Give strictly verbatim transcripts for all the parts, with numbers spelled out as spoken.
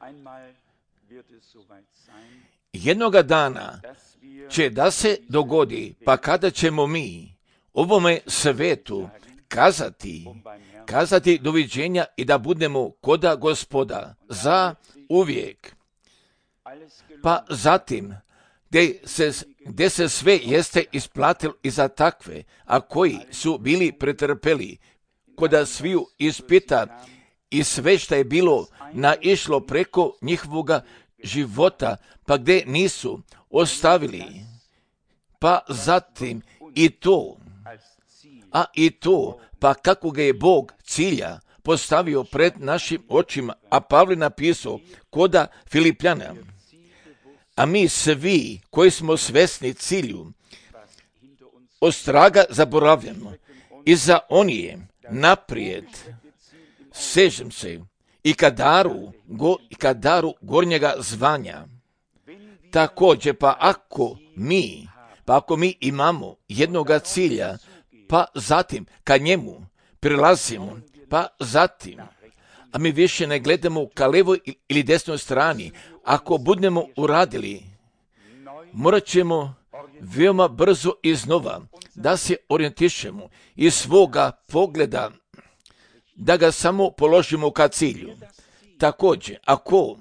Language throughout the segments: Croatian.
Jednoga dana će da se dogodi, pa kada ćemo mi ovome svetu kazati, kazati doviđenja i da budemo koda Gospoda za uvijek. Pa zatim, gdje se, gdje se sve jeste isplatilo i za takve, a koji su bili pretrpeli, koda sviju ispita i sve što je bilo naišlo preko njihovoga života, pa gdje nisu ostavili, pa zatim i to, a i to, pa kako ga je Bog cilja postavio pred našim očima, a Pavle napisao koda Filipljana, a mi svi koji smo svesni cilju, ostraga zaboravljamo i za onije naprijed sežem se i ka daru, go, i ka daru gornjega zvanja. Također, pa ako mi, pa ako mi imamo jednoga cilja, pa zatim ka njemu prilazimo, pa zatim, a mi više ne gledamo ka levoj ili desnoj strani, ako budemo uradili, morat ćemo veoma brzo iznova da se orijentišemo iz svoga pogleda, da ga samo položimo ka cilju. Također, ako,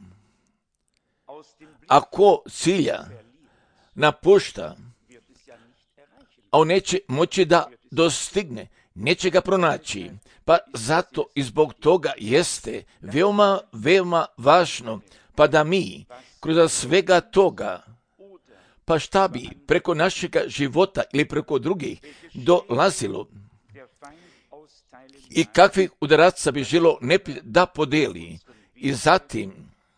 ako cilja napušta, a on neće moći da dostigne, neće ga pronaći, pa zato i zbog toga jeste veoma, veoma važno, pa da mi kroz svega toga, pa šta bi preko našega života ili preko drugih dolazilo i kakvih udaraca bi želo neprijatelj da podeli i zatim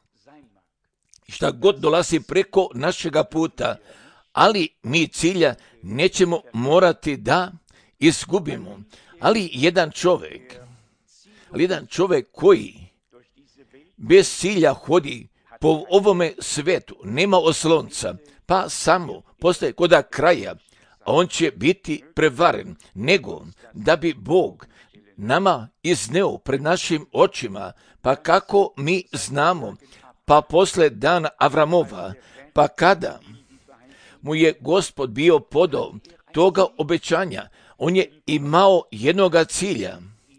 šta god dolazi preko našega puta, ali mi cilja nećemo morati da izgubimo. Ali jedan čovjek, ali jedan čovjek koji bez cilja hodi po ovome svetu, nema oslonca, pa samo postaje koda kraja, a on će biti prevaren, nego da bi Bog nama izneo pred našim očima, pa kako mi znamo, pa posle dana Avramova, pa kada mu je Gospod bio podao toga obećanja, on je imao jednoga cilja,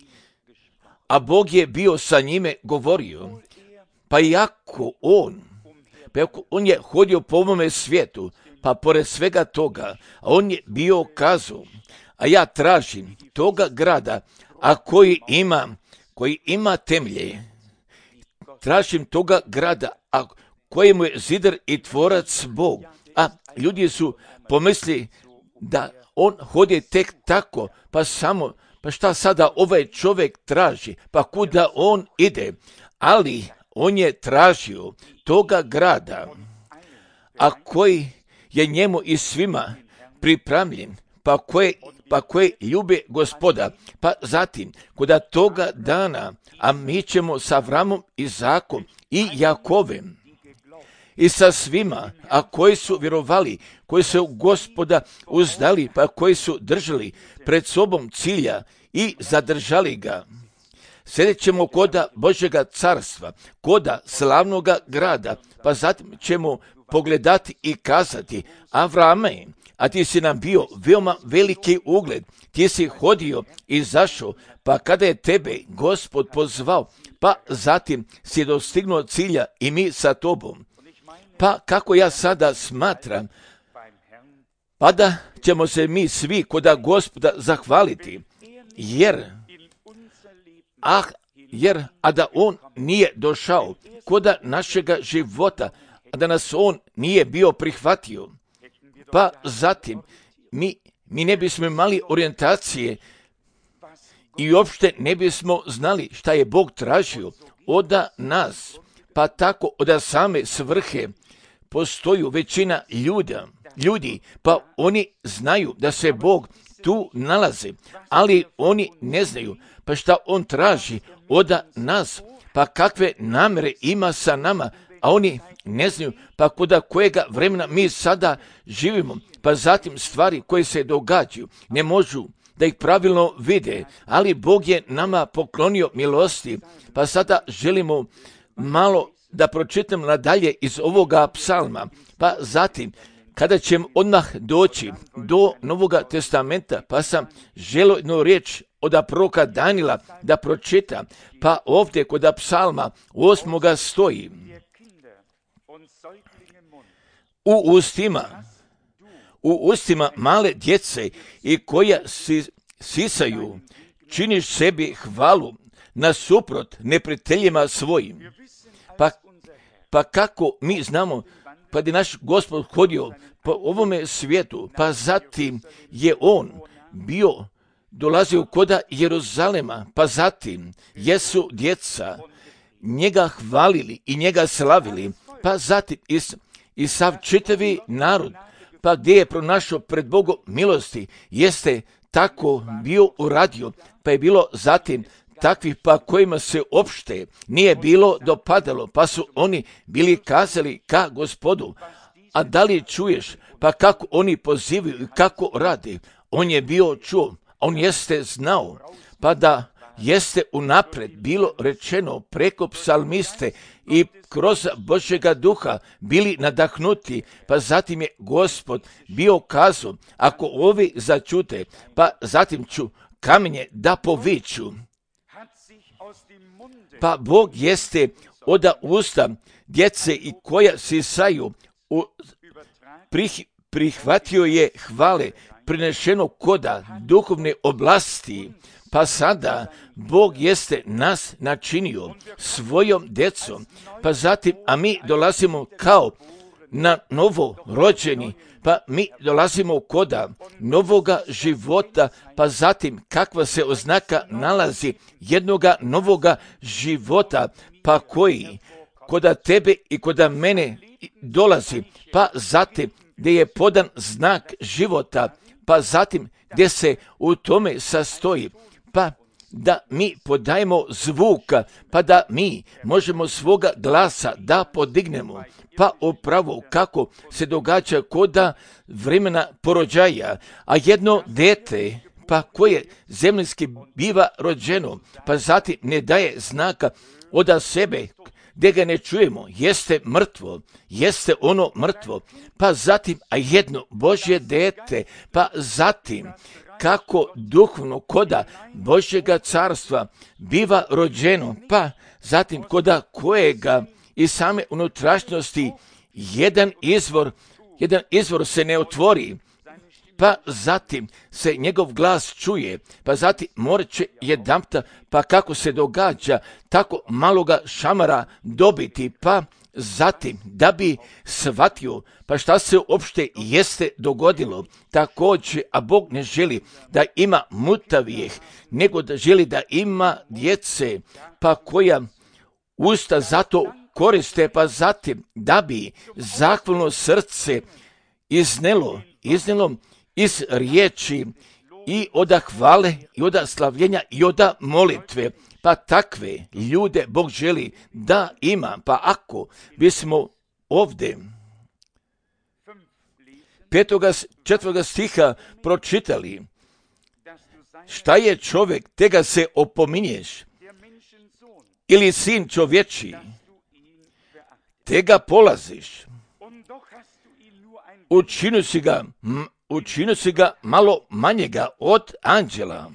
a Bog je bio sa njime govorio, pa iako on, pa iako on je hodio po ovome svijetu, pa pored svega toga, a on je bio kazao, a ja tražim toga grada, a koji ima, koji ima temelje, tražim toga grada, a kojemu je zidar i tvorac Bog, a ljudi su pomislili da on hodi tek tako, pa samo, pa šta sada ovaj čovjek traži, pa kuda on ide, ali on je tražio toga grada, a koji je njemu i svima pripremljen, pa koje, pa koje ljube Gospoda, pa zatim, kuda toga dana, a mi ćemo sa Avramom, Izakom i Jakovem, i sa svima, a koji su vjerovali, koji su u Gospoda uzdali, pa koji su držali pred sobom cilja i zadržali ga. Sjedit ćemo koda Božjega carstva, koda slavnoga grada, pa zatim ćemo pogledati i kazati, Avrame, a ti si nam bio veoma veliki ugled, ti si hodio i zašao, pa kada je tebe Gospod pozvao, pa zatim si dostignuo cilja i mi sa tobom. Pa kako ja sada smatram, pa da ćemo se mi svi koda Gospoda zahvaliti, jer, ah, jer, a da on nije došao koda našega života, a da nas on nije bio prihvatio, pa zatim mi, mi ne bismo imali orijentacije i uopšte ne bismo znali šta je Bog tražio od nas, pa tako od same svrhe postoji većina ljuda, ljudi, pa oni znaju da se Bog tu nalazi, ali oni ne znaju pa šta on traži od nas, pa kakve namere ima sa nama, a oni ne znaju pa koda kojega vremena mi sada živimo, pa zatim stvari koje se događaju ne možu da ih pravilno vide, ali Bog je nama poklonio milosti, pa sada želimo malo da pročitam nadalje iz ovoga psalma, pa zatim, kada ćemo odmah doći do Novoga testamenta, pa sam želio jednu riječ od proroka Danila da pročita, pa ovdje kod psalma osmoga stoji: u ustima, u ustima male djece i koja si, sisaju, činiš sebi hvalu nasuprot neprijateljima svojim. Pa, pa kako mi znamo, pa je naš Gospod hodio po ovome svijetu, pa zatim je on bio, dolazio koda Jeruzalema, pa zatim jesu djeca njega hvalili i njega slavili, pa zatim i, i sav čitavi narod, pa gdje je pronašao pred Bogom milosti, jeste tako bio uradio, pa je bilo zatim takvih pa kojima se opšte nije bilo dopadalo, pa su oni bili kazali ka Gospodu. A da li čuješ, pa kako oni pozivaju i kako radi? On je bio čuo, on jeste znao, pa da jeste unapred bilo rečeno preko psalmiste i kroz Božjega duha bili nadahnuti, pa zatim je Gospod bio kazao, ako ovi začute, pa zatim ću kamenje da poviču. Pa Bog jeste od usta djece i koja sisaju, u, prih, prihvatio je hvale prinešeno koda duhovne oblasti, pa sada Bog jeste nas načinio svojom djecom, pa zatim, a mi dolazimo kao na novo rođeni, pa mi dolazimo koda novoga života, pa zatim kakva se oznaka nalazi jednoga novoga života, pa koji koda tebe i koda mene dolazi, pa zatim gdje je podan znak života, pa zatim gdje se u tome sastoji, pa da mi podajemo zvuka, pa da mi možemo svoga glasa da podignemo, pa upravo kako se događa koda vremena porođaja, a jedno dete, pa koje zemljski biva rođeno, pa zatim ne daje znaka od sebe, gdje ga ne čujemo, jeste mrtvo, jeste ono mrtvo, pa zatim, a jedno Božje dete, pa zatim, kako duhovno koda Božjega carstva biva rođeno, pa zatim koda kojega i same unutrašnjosti jedan izvor, jedan izvor se ne otvori, pa zatim se njegov glas čuje, pa zatim morat će jedanputa, pa kako se događa, tako maloga šamara dobiti, pa zatim da bi shvatio, pa šta se uopšte jeste dogodilo, također, a Bog ne želi da ima mutavijeh, nego da želi da ima djece, pa koja usta zato koriste, pa zatim da bi zahvalno srce iznelo, iznelo iz riječi i oda hvale, i oda slavljenja, i oda molitve, pa takve ljude Bog želi da ima, pa ako bismo ovdje petoga, četvrtoga stiha pročitali, šta je čovjek, tega se opominješ, ili sin čovječi, tega polaziš, učinu si ga, učinu si ga malo manjega od anđela,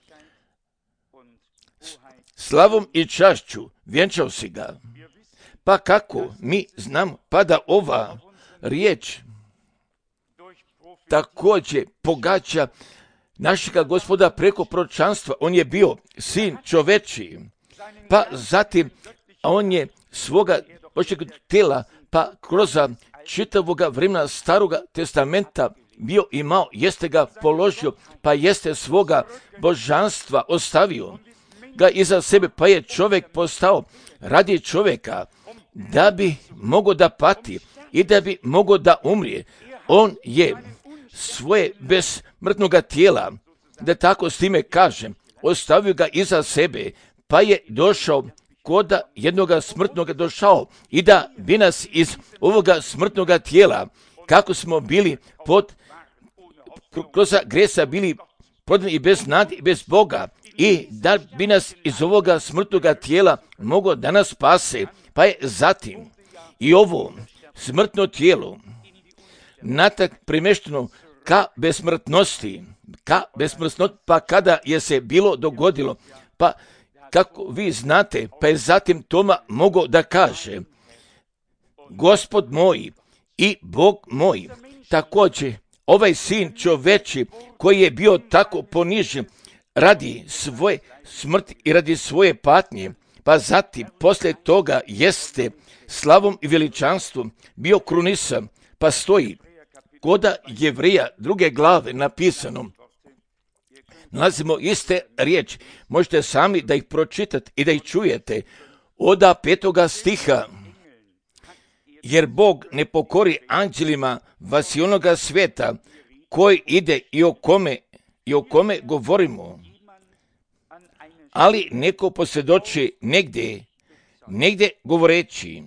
slavom i čašću vjenčao si ga. Pa kako mi znamo, pa da ova riječ također pogađa našega Gospoda preko proročanstva. On je bio sin čoveči, pa zatim on je svoga Božjeg tela, pa kroz čitavoga vremena Staroga testamenta bio imao, jeste ga položio, pa jeste svoga božanstva ostavio ga iza sebe, pa je čovjek postao radi čovjeka da bi mogao da pati i da bi mogao da umrije. On je svoje bezsmrtnoga tijela, da tako s time kažem, ostavio ga iza sebe, pa je došao koda jednoga smrtnoga došao i da bi nas iz ovoga smrtnoga tijela, kako smo bili pod kroz gresa bili prodani i bez nade i bez Boga, i da bi nas iz ovoga smrtnoga tijela mogao da nas spase, Pa je zatim i ovo smrtno tijelo natak primešteno ka besmrtnosti, ka besmrtnosti, pa kada je se bilo dogodilo, pa kako vi znate, pa je zatim Toma mogao da kaže, Gospod moj i Bog moj. Također, ovaj sin čoveči koji je bio tako ponižen radi svoje smrti i radi svoje patnje, pa zatim poslije toga jeste slavom i veličanstvom bio krunisan, pa stoji koda Jevrija druge glave napisano. Nalazimo iste riječi, možete sami da ih pročitate i da ih čujete. Oda petoga stiha. Jer Bog ne pokori anđelima vasionoga svijeta koji ide i o kome, i o kome govorimo. Ali neko posvjedoči negdje, negdje govoreći,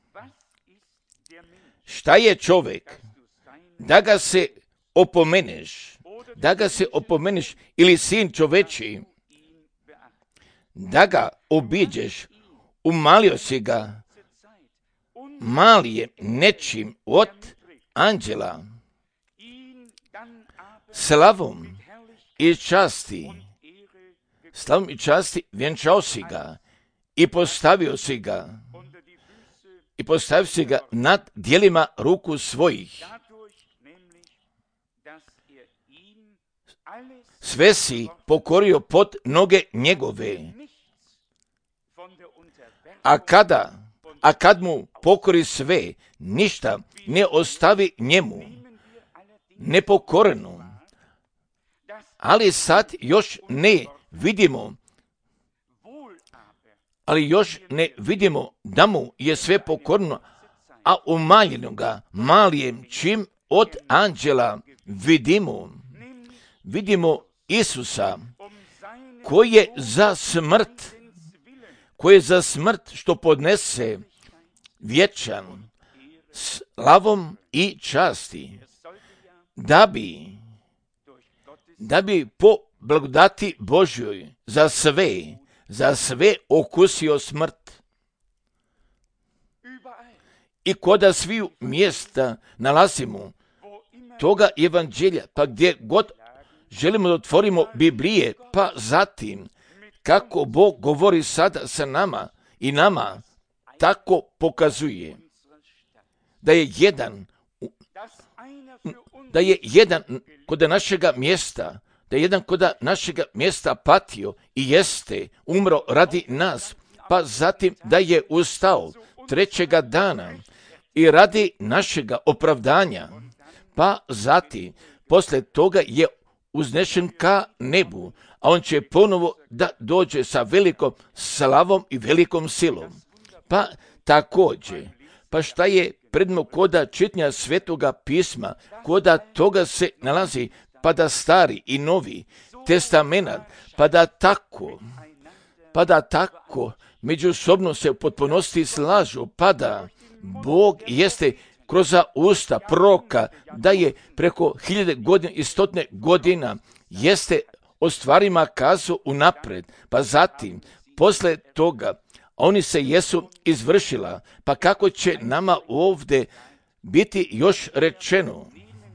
šta je čovjek, da ga se opomeneš, da ga se opomeneš, ili sin čoveči, da ga obiđeš, umalio si ga, mali je nečim od anđela, slavom i časti, slavom i časti vjenčao si ga i postavio si ga, i postavio si ga nad dijelima ruku svojih. Sve si pokorio pod noge njegove. A kada, a kad mu pokori sve, ništa ne ostavi njemu nepokoreno. Ali sad još ne vidimo, ali još ne vidimo da mu je sve pokorno, a umaljeno ga malijem čim od anđela vidimo. Vidimo Isusa koji je za smrt, koji je za smrt što podnese vječan slavom i časti, da bi, da bi po blagodati Božjoj za sve, za sve okusio smrt. I koda sviju mjesta nalazimo toga evanđelja, pa gdje god želimo da otvorimo Biblije, pa zatim kako Bog govori sada sa nama i nama tako pokazuje da je jedan da je jedan kod našega mjesta, da je jedan kod našega mjesta patio i jeste umro radi nas, pa zatim da je ustao trećega dana i radi našega opravdanja, pa zatim posle toga je uznešen ka nebu, a on će ponovo da dođe sa velikom slavom i velikom silom. Pa također, pa šta je predmo koda čitanja Svetoga pisma, koda toga se nalazi, pa da stari i novi testamenat, pa da tako, pa da tako međusobno se u potpunosti slažu, pa da Bog jeste kroz usta proroka da je preko hiljade godina i stotine godina jeste o stvarima kazao unapred, pa zatim, posle toga, oni se jesu izvršila, pa kako će nama ovdje biti još rečeno.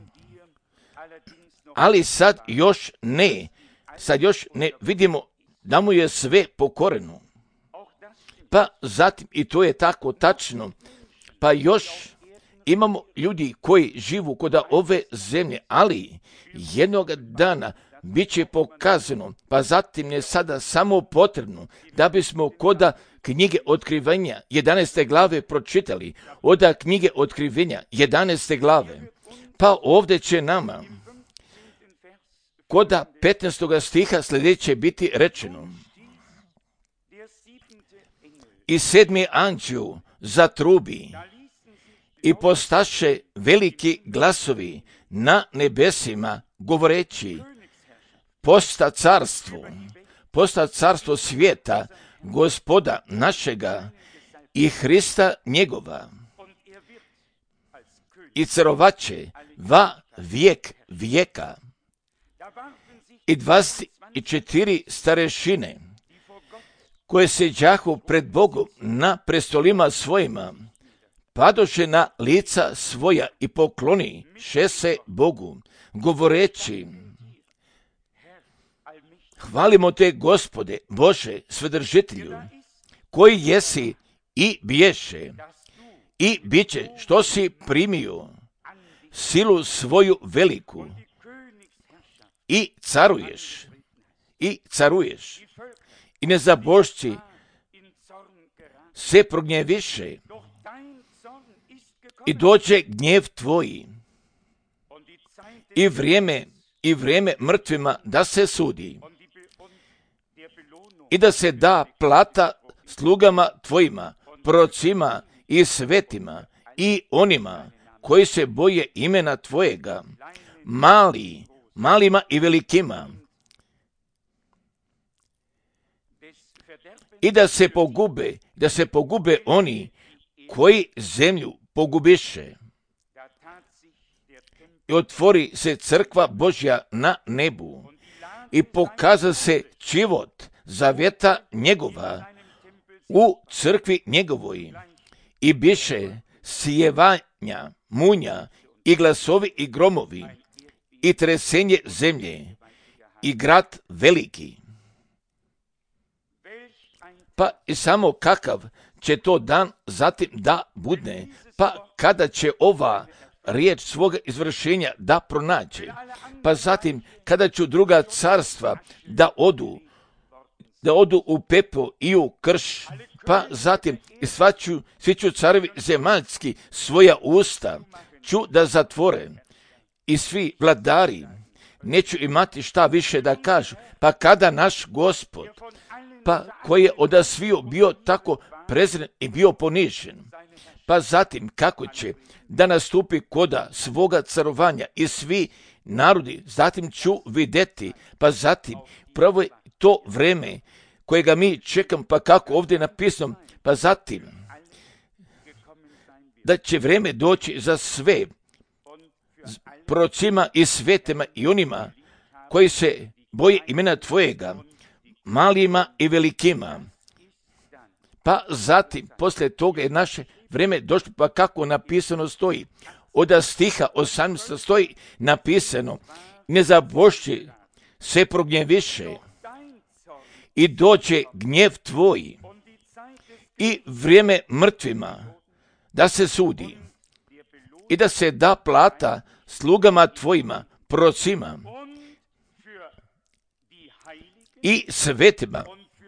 Ali sad još ne, sad još ne vidimo da mu je sve pokoreno. Pa zatim, i to je tako tačno, pa još imamo ljudi koji živu kod ove zemlje, ali jednog dana bit će pokazano, pa zatim je sada samo potrebno da bismo koda knjige Otkrivenja jedanaeste glave pročitali, oda knjige Otkrivenja jedanaeste glave, pa ovdje će nama koda petnaestoga stiha sljedeće biti rečeno. I sedmi anđel zatrubi i postaše veliki glasovi na nebesima, govoreći, posta carstvo, posta carstvo svijeta, Gospoda našega i Hrista njegova. I carovaće va vijek vijeka. I dvadeset četiri starešine, koje seđahu pred Bogom na prestolima svojima, padoše na lica svoja i pokloni še se Bogu, govoreći: hvalimo te, Gospode, Bože, Svedržitelju, koji jesi i biješe i biće, što si primio silu svoju veliku i caruješ, i caruješ. I nezabožci se prognjeviše i dođe gnjev tvoj i vrijeme, i vrijeme mrtvima da se sudi i da se da plata slugama tvojima, prorocima i svetima i onima koji se boje imena tvojega, mali, malima i velikima, i da se pogube, da se pogube oni koji zemlju pogubiše. I otvori se crkva Božja na nebu i pokaza se čivot zavjeta njegova u crkvi njegovoj i biše sjevanja, munja i glasovi i gromovi i tresenje zemlje i grad veliki. Pa i samo kakav će to dan zatim da budne, pa kada će ova riječ svoga izvršenja da pronađe, pa zatim kada ću druga carstva da odu, da odu u pepo i u krš, pa zatim i svaću, svi ću carevi zemaljski svoja usta ću da zatvore i svi vladari neću imati šta više da kažu, pa kada naš Gospod, pa koji je od sviju bio tako prezren i bio ponižen, pa zatim kako će da nastupi koda svoga carovanja i svi narodi, zatim ću vidjeti, pa zatim pravo je to vreme kojega mi čekam, pa kako ovdje je napisano, pa zatim da će vreme doći za sve prorocima i svetima i onima koji se boje imena tvojega, malima i velikima. Pa zatim, poslije toga je naše vrijeme došlo, pa kako napisano stoji. Od stiha osamnaestog stoji napisano: nezabožci se prognjeviše i dođe gnjev tvoj i vrijeme mrtvima da se sudi i da se da plata slugama tvojima, prorocima i svetima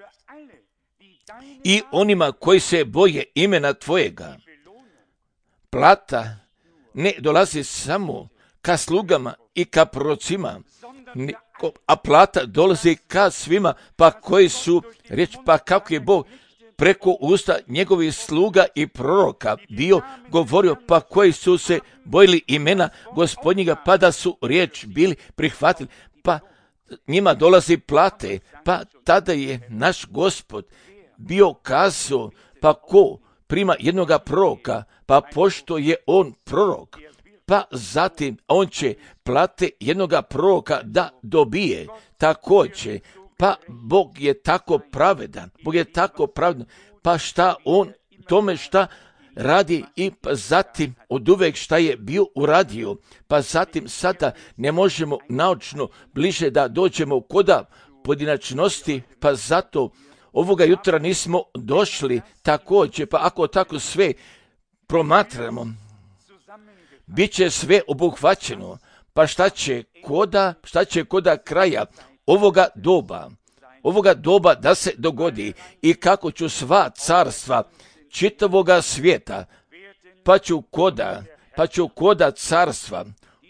i onima koji se boje imena tvojega. Plata ne dolazi samo ka slugama i ka prorocima, a plata dolazi ka svima, pa koji su riječ, pa kako je Bog preko usta njegovih sluga i proroka bio govorio, pa koji su se bojili imena Gospodnjega, pa da su riječ bili prihvatili, pa njima dolazi plate, pa tada je naš Gospod bio kazao, pa ko prima jednoga proroka, pa pošto je on prorok, pa zatim on će plate jednoga proroka da dobije, također, pa Bog je tako pravedan, Bog je tako pravedan, pa šta on tome šta radi i pa zatim od uvek šta je bio uradio, pa zatim sada ne možemo naučno bliže da dođemo koda pojedinačnosti, pa zato ovoga jutra nismo došli također, pa ako tako sve promatramo, bit će sve obuhvaćeno, pa šta će koda, šta će koda kraja ovoga doba, ovoga doba da se dogodi i kako ću sva carstva čitavoga svijeta, pa ću koda, pa ću koda carstva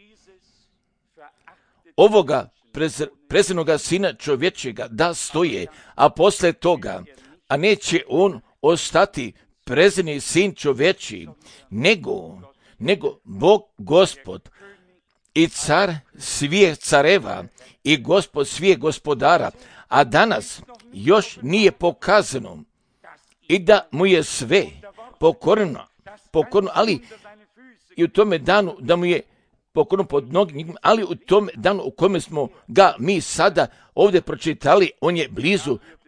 ovoga prezrenoga sina čovječega da stoje, a posle toga, a neće on ostati prezreni sin čovječi, nego, nego Bog Gospod i car svih careva i Gospod svih gospodara, a danas još nije pokazano i da mu je sve pokorno, pokorno, ali i u tome danu da mu je pokorno pod nogi, ali u tom danu u kome smo ga mi sada ovdje pročitali, on je blizu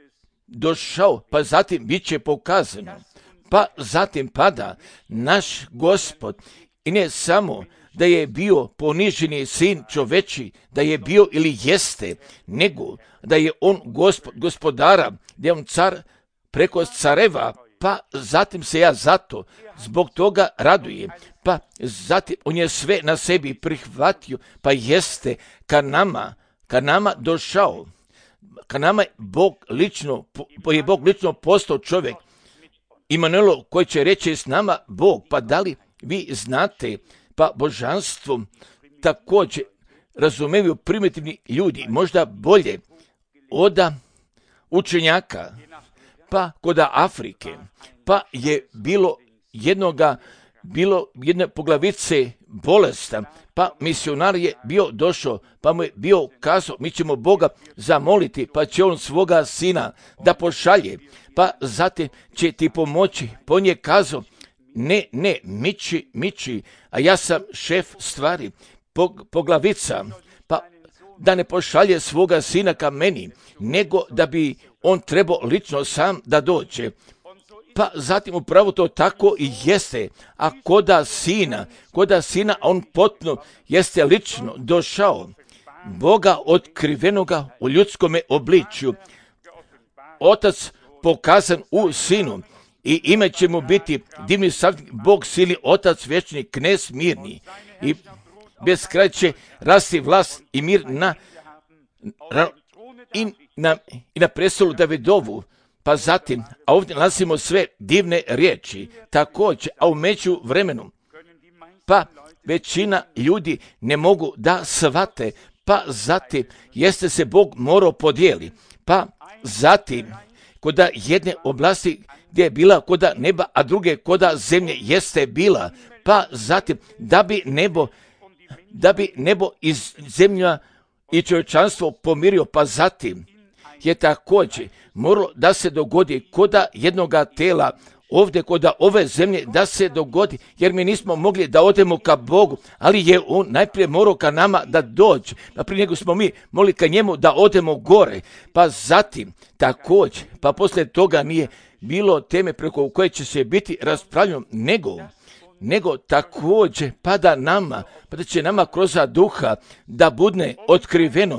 došao, pa zatim bit će pokazano. Pa zatim pada naš Gospod i ne samo da je bio poniženi sin čoveči, da je bio ili jeste, nego da je on gospod, gospodara, da je on car preko careva, pa zatim se ja zato zbog toga radujem. Pa zatim on je sve na sebi prihvatio, pa jeste ka nama, ka nama došao. Ka nama je Bog lično, je Bog lično postao čovjek. Imanuelo koji će reći s nama Bog, pa da li vi znate, pa božanstvo također razumiju primitivni ljudi, možda bolje oda učenjaka, pa koda Afrike, pa je bilo jednoga, bilo jedne poglavice bolesta, pa misionar je bio došao, pa mu je bio kazao, mi ćemo Boga zamoliti, pa će on svoga sina da pošalje, pa zatim će ti pomoći, pa on je kazao, ne, ne, miči, miči, a ja sam šef stvari, poglavica, pa da ne pošalje svoga sina ka meni, nego da bi on trebao lično sam da dođe. Pa zatim upravo to tako i jeste, a koda sina, koda sina on potpuno jeste lično došao, Boga otkrivenoga u ljudskome obličju, Otac pokazan u sinu, i ime će mu biti divni savjetnik, Bog silni, Otac vječni, knez mirni, i bez kraja će rasti vlast i mir na, i na, i na prestolu Davidovu. Pa zatim, a ovdje nalazimo sve divne riječi, također, a u među vremenu, pa većina ljudi ne mogu da shvate, pa zatim jeste se Bog morao podijeli, pa zatim koda jedne oblasti gdje je bila koda neba, a druge koda zemlje jeste bila, pa zatim da bi nebo, da bi nebo iz zemlja i čovječanstvo pomirio, pa zatim je također moralo da se dogodi koda jednoga tela ovdje koda ove zemlje da se dogodi, jer mi nismo mogli da odemo ka Bogu, ali je on najprije morao ka nama da dođe, pa prije nego smo mi mogli ka njemu da odemo gore, pa zatim također, pa poslije toga nije bilo teme preko koje će se biti raspravljeno, nego nego također pada nama, pa da će nama kroz duha da bude otkriveno,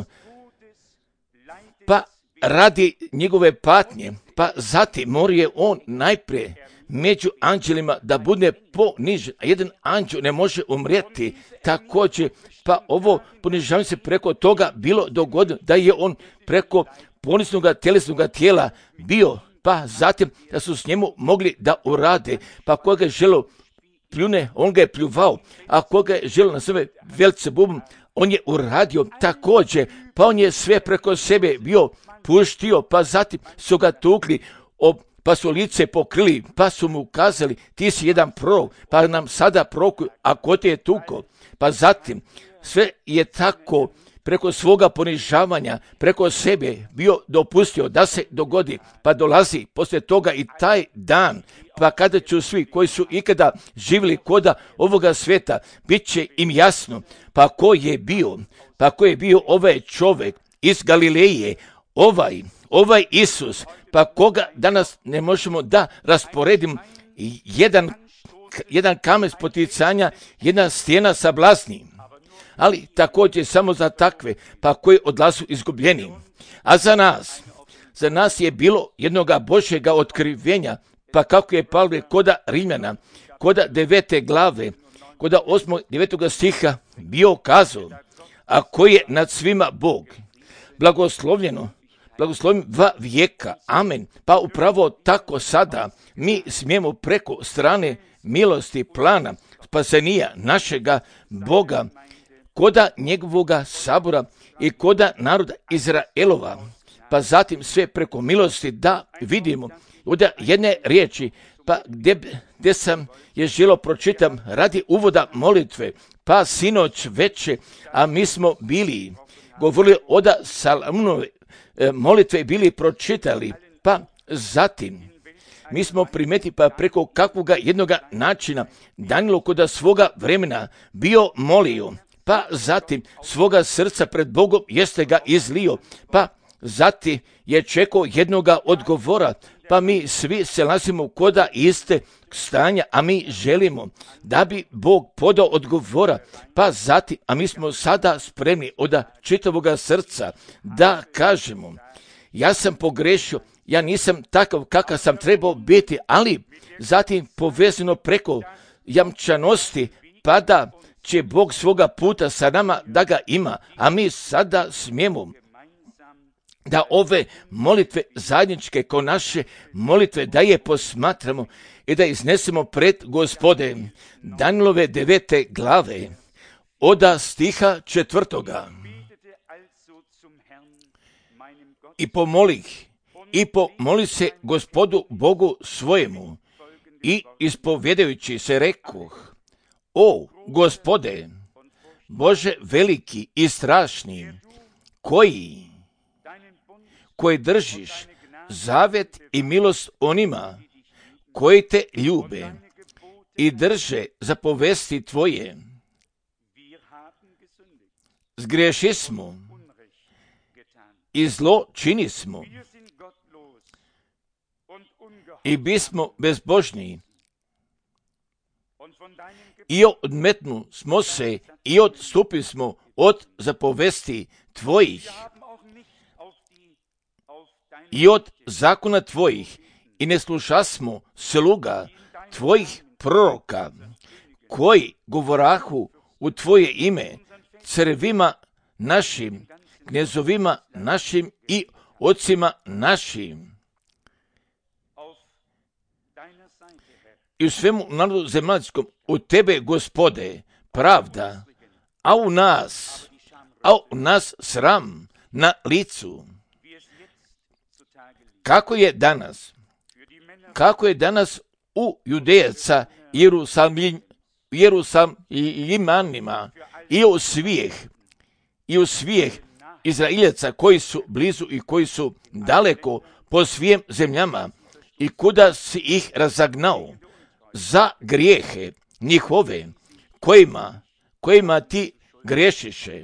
pa radi njegove patnje, pa zatim mora je on najprije među anđelima da bude ponižen, a jedan anđel ne može umrijeti, također, pa ovo ponižavanje se preko toga bilo dogodilo, da je on preko poniznoga tjelesnoga tijela bio, pa zatim da su s njemu mogli da urade, pa koga je želio pljune, on ga je pljuvao, a koga je želio na sebe Velcebubom, on je uradio također, pa on je sve preko sebe bio puštio, pa zatim su ga tukli, pa su lice pokrili, pa su mu kazali, ti si jedan prorok, pa nam sada prorokuj, a ko te je tuko? Pa zatim sve je tako preko svoga ponižavanja, preko sebe bio dopustio da se dogodi, pa dolazi poslije toga i taj dan, pa kada će svi koji su ikada živjeli koda ovoga svijeta, bit će im jasno, pa ko je bio, pa ko je bio ovaj čovjek iz Galileje, ovaj, ovaj Isus, pa koga danas ne možemo da rasporedimo, jedan, jedan kamen spoticanja, jedna stijena sa blasnim, ali također samo za takve, pa koji odlazu izgubljeni. A za nas, za nas je bilo jednoga Božjega otkrivenja, pa kako je Pavle koda Rimljana, koda devete glave, koda osmog, devetoga stiha bio kazao, a koji je nad svima Bog, blagoslovljeno, blagoslovim dva vijeka, amen. Pa upravo tako sada mi smijemo preko strane milosti plana spasenija našega Boga, koda njegovoga sabora i koda naroda Izraelova, pa zatim sve preko milosti da vidimo ovdje jedne riječi, pa gdje, gdje sam je želo pročitam radi uvoda molitve, pa sinoć veče, a mi smo bili govorili oda Salmonove molitve bili pročitali, pa zatim mi smo primeti pa preko kakvoga jednoga načina Danilo koda svoga vremena bio molio, pa zatim svoga srca pred Bogom jeste ga izlio, pa Zatim je čekao jednoga odgovora, pa mi svi se nalazimo koda iste stanja, a mi želimo da bi Bog podao odgovora, pa zatim, a mi smo sada spremni od čitavoga srca da kažemo, ja sam pogrešio, ja nisam takav kakav sam trebao biti, ali zatim povezano preko jamčanosti, pa da će Bog svoga puta sa nama da ga ima, a mi sada smijemo da ove molitve zajedničke ko naše molitve da je posmatramo i da iznesemo pred Gospode. Danijelove devete glave od stiha četvrtoga. I pomolih, i pomoli se Gospodu Bogu svojemu i ispovjedajući se rekoh, o Gospode, Bože veliki i strašni, koji koji držiš zavet i milost onima koji te ljube i drže zapovesti tvoje. Zgreši smo i zlo čini smo i bismo bezbožni i odmetnu smo se i odstupi smo od zapovesti tvojih i od zakona tvojih i ne sluša smo sluga tvojih proroka koji govorahu u tvoje ime crvima našim, knezovima našim i ocima našim. I u svemu narodu zemaljskom u tebe, Gospode, pravda, a u nas, a u nas sram na licu. Kako je danas, kako je danas u Judejaca, Jerusalim, Jerusalimanima i u svijeh, i u svijeh Izraeljaca koji su blizu i koji su daleko po svim zemljama i kuda si ih razagnao za grijehe njihove kojima, kojima ti griješiše.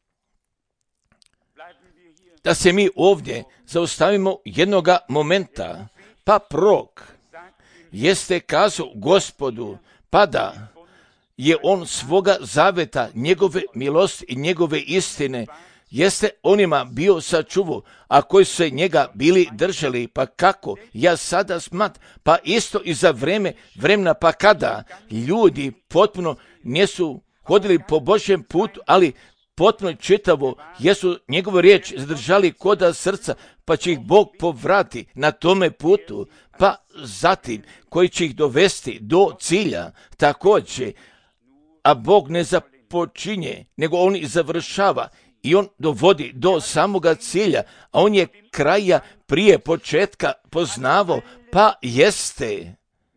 Da se mi ovdje zaustavimo jednoga momenta, pa prorok jeste kazao Gospodu, pa da je on svoga zaveta, njegove milosti i njegove istine, jeste onima bio sačuvao, a koji su se njega bili držali, pa kako, ja sada smat, pa isto i za vreme, vremena, pa kada ljudi potpuno nisu hodili po Božjem putu, ali potpuno čitavo, jesu njegovu riječ zadržali koda srca, pa će ih Bog povrati na tome putu, pa zatim koji će ih dovesti do cilja također, a Bog ne započinje, nego on i završava i on dovodi do samoga cilja, a on je kraja prije početka poznavao, pa jeste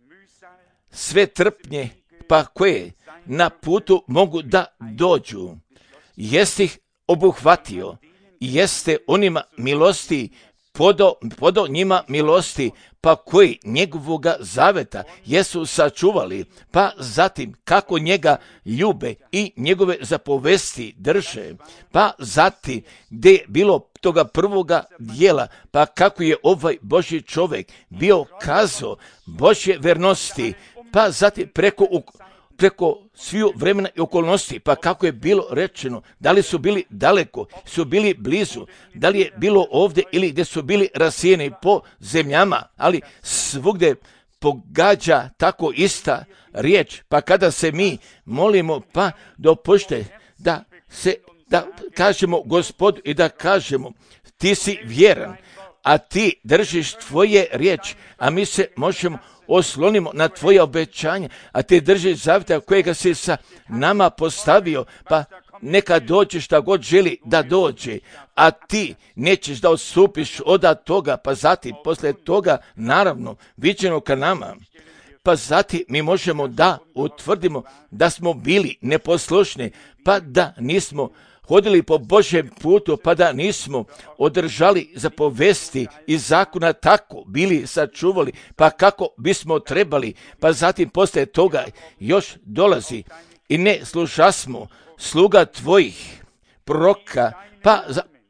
sve trpnje, pa koje na putu mogu da dođu. Jeste ih obuhvatio i jeste onima milosti, podo, podo njima milosti, pa koji njegovoga zaveta jesu sačuvali, pa zatim kako njega ljube i njegove zapovesti drže, pa zatim gdje je bilo toga prvoga dijela, pa kako je ovaj Božji čovjek bio kazao Božje vernosti, pa zatim preko preko sviju vremena i okolnosti, pa kako je bilo rečeno, da li su bili daleko, su bili blizu, da li je bilo ovdje ili gdje su bili rasijeni po zemljama, ali svugdje pogađa tako ista riječ, pa kada se mi molimo, pa dopušte da se, da kažemo Gospodu i da kažemo, ti si vjeran, a ti držiš tvoje riječi, a mi se možemo oslonimo na tvoje obećanje, a ti držiš zavjeta kojega si sa nama postavio, pa neka dođe šta god želi da dođe, a ti nećeš da odstupiš od toga, pa zatim poslije toga, naravno, viđeno ka nama, pa zatim mi možemo da utvrdimo da smo bili neposlušni, pa da nismo hodili po Božjem putu, pa da nismo održali zapovesti i zakona tako bili sačuvali, pa kako bismo trebali, pa zatim poslije toga još dolazi i ne slušasmo sluga tvojih proroka, pa, za,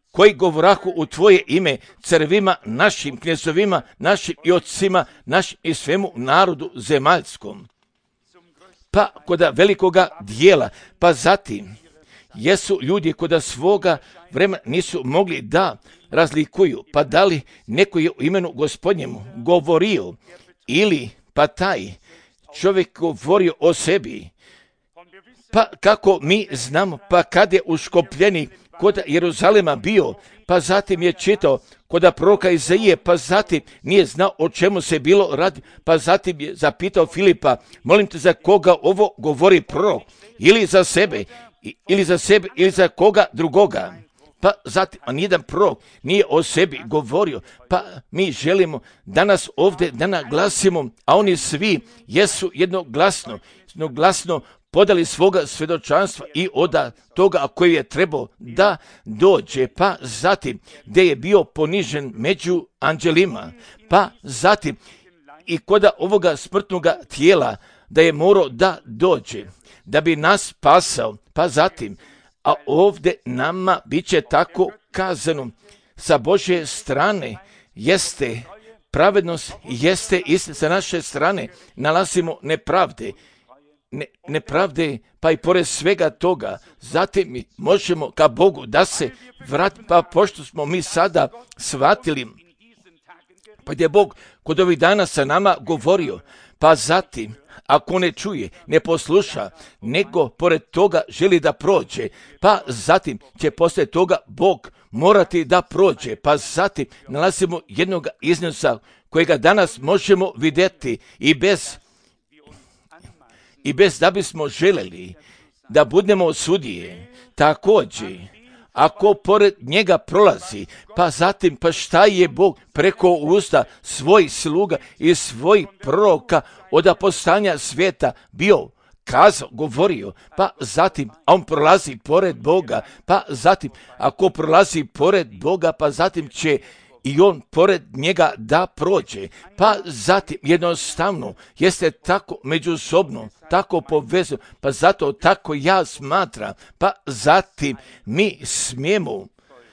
koji govorahu u tvoje ime carevima, našim knezovima, našim i ocima, našim i svemu narodu zemaljskom. Pa koda velikoga dijela, pa zatim jesu ljudi koda svoga vremena nisu mogli da razlikuju, pa da li neko je u imenu Gospodnjemu govorio, ili pa taj čovjek govorio o sebi. Pa kako mi znamo, pa kad je uškopljeni kod Jeruzalema bio, pa zatim je čitao kod proroka Izaije, pa zatim nije znao o čemu se bilo radi, pa zatim je zapitao Filipa, molim te, za koga ovo govori prorok, ili za sebe, ili za sebe, ili za koga drugoga. Pa zatim, a nijedan prorok nije o sebi govorio, pa mi želimo danas ovdje da naglasimo, a oni svi jesu jednoglasno, jednoglasno podali svoga svjedočanstva i od toga koji je trebao da dođe, pa zatim gdje je bio ponižen među anđelima, pa zatim i koda ovoga smrtnoga tijela da je morao da dođe, da bi nas spasao, pa zatim, a ovdje nama bit će tako kazano, sa Božje strane jeste pravednost, jeste istina, sa naše strane nalazimo nepravde, Ne, nepravde, pa i pored svega toga, zatim mi možemo ka Bogu da se vrati, pa pošto smo mi sada shvatili, pa gdje je Bog kod ovih dana sa nama govorio, pa zatim, ako ne čuje, ne posluša, nego pored toga želi da prođe, pa zatim će poslije toga Bog morati da prođe, pa zatim nalazimo jednog iznosa kojega danas možemo vidjeti i bez I bez da bismo želeli da budemo sudije, također, ako pored njega prolazi, pa zatim, pa šta je Bog preko usta svojih sluga i svojih proroka od apostanja svijeta bio kazao, govorio, pa zatim, a on prolazi pored Boga, pa zatim, ako prolazi pored Boga, pa zatim će i on pored njega da prođe, pa zatim jednostavno jeste tako međusobno, tako povezano, pa zato tako ja smatram, pa zatim mi smijemo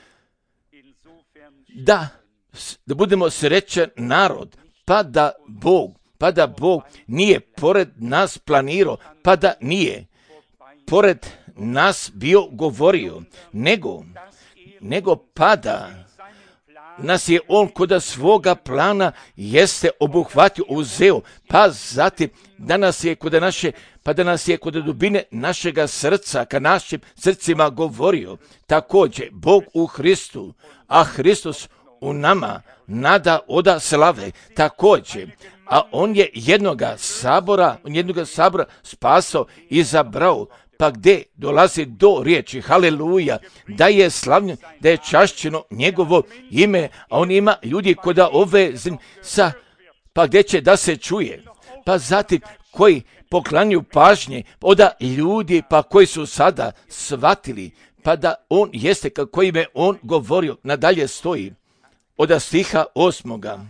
da, da budemo srećan narod, pa da Bog, pa da Bog nije pored nas planirao, pa da nije pored nas bio govorio, nego, nego pa da nas je on kod svoga plana jeste obuhvatio, uzeo, pa zatim da nas je kod naše, pa da nas je kod dubine našega srca, ka našim srcima govorio. Također, Bog u Hristu, a Hristos u nama, nada oda slave, također, a on je jednoga sabora, jednoga sabora spasao i zabrao, pa gdje dolazi do riječi, haleluja, da je slavno, da je čašćeno njegovo ime, a on ima ljudi koda ove sa, pa gdje će da se čuje, pa zatim koji poklanju pažnje, oda ljudi, pa koji su sada shvatili, pa da on jeste kako ime on govorio, nadalje stoji, oda stiha osmoga.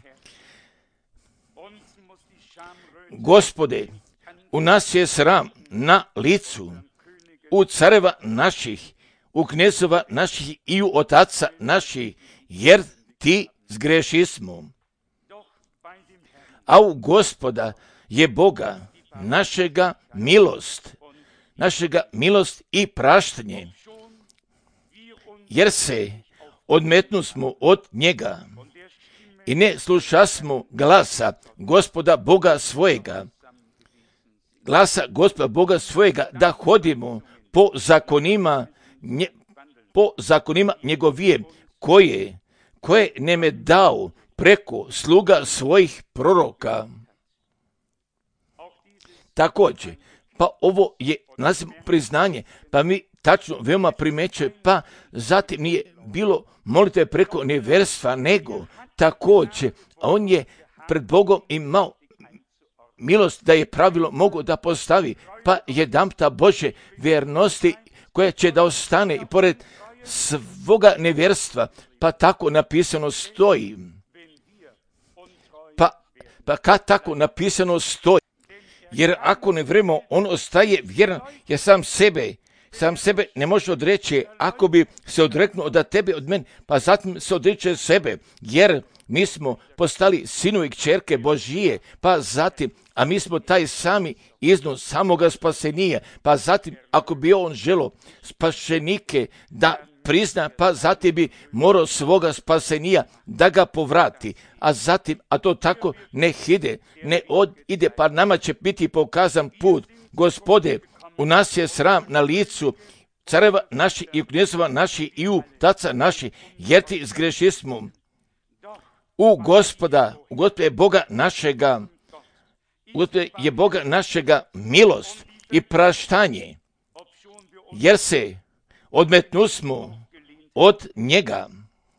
Gospode, u nas je sram na licu, u careva naših, u knezova naših i u otaca naših, jer ti zgrešismo. A u Gospoda je Boga, našega milost, našega milost i praštanje, jer se odmetnu smo od njega i ne slušasmo glasa Gospoda Boga svojega, glasa Gospoda Boga svojega, da hodimo po zakonima, nje, po zakonima njegovije, koje, koje nam je dao preko sluga svojih proroka. Također, pa ovo je nazivno priznanje, pa mi tačno veoma primećuje, pa zatim nije bilo molitve preko neverstva, nego također, on je pred Bogom imao milost da je pravilo mogu da postavi, pa jedanputa Bože vjernosti koja će da ostane i pored svoga nevjerstva, pa tako napisano stoji. Pa, pa kad tako napisano stoji, jer ako ne vremo, on ostaje vjeran, jer sam sebe sam sebe ne može odreći, ako bi se odreknuo od tebe, od mene, pa zatim se odreće sebe, jer mi smo postali sinovi i kćerke Božije, pa zatim, a mi smo taj sami iznos samoga spasenija, pa zatim, ako bi on želo spašenike da prizna, pa zatim bi morao svoga spasenija da ga povrati, a zatim, a to tako ne ide, ne od, ide, pa nama će biti pokazan put. Gospode, u nas je sram na licu careva naši i knjezova naši i u taca naši, jer ti zgreši smo. U Gospoda, u Gospoda je Boga našega, u Gospoda je Boga našega milost i praštanje, jer se odmetnu smo od njega.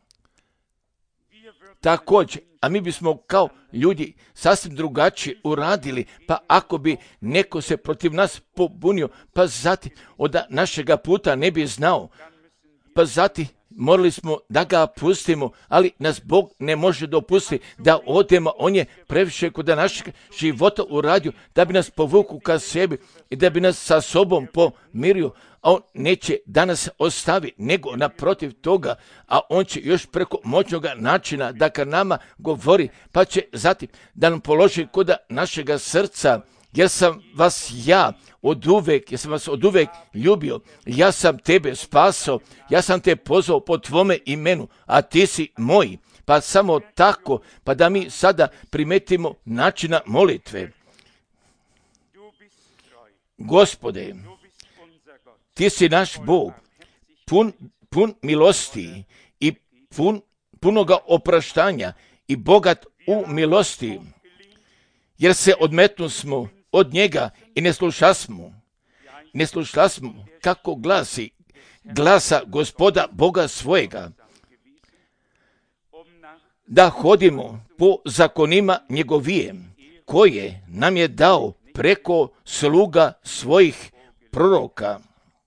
Također, a mi bismo kao ljudi sasvim drugačije uradili, pa ako bi neko se protiv nas pobunio, pa zatim od našega puta ne bi znao, pa zatim morali smo da ga pustimo, ali nas Bog ne može dopustiti da odemo. On je previše kod našeg života uradio da bi nas povukao ka sebi i da bi nas sa sobom pomirio, a on neće da nas ostavi, nego naprotiv toga, a on će još preko moćnog načina da ka nama govori, pa će zatim da nam položi kod našega srca, jer sam vas ja od uvek, jer sam vas od uvek ljubio, ja sam tebe spasao, ja sam te pozvao po tvome imenu, a ti si moj. Pa samo tako, pa da mi sada primetimo načina molitve. Gospode, ti si naš Bog, pun, pun milosti i pun, punoga opraštanja i bogat u milosti, jer se odmetnu smo od njega i ne slušasmo, ne slušasmo kako glasi glasa Gospoda Boga svojega, da hodimo po zakonima njegovije, koje nam je dao preko sluga svojih proroka.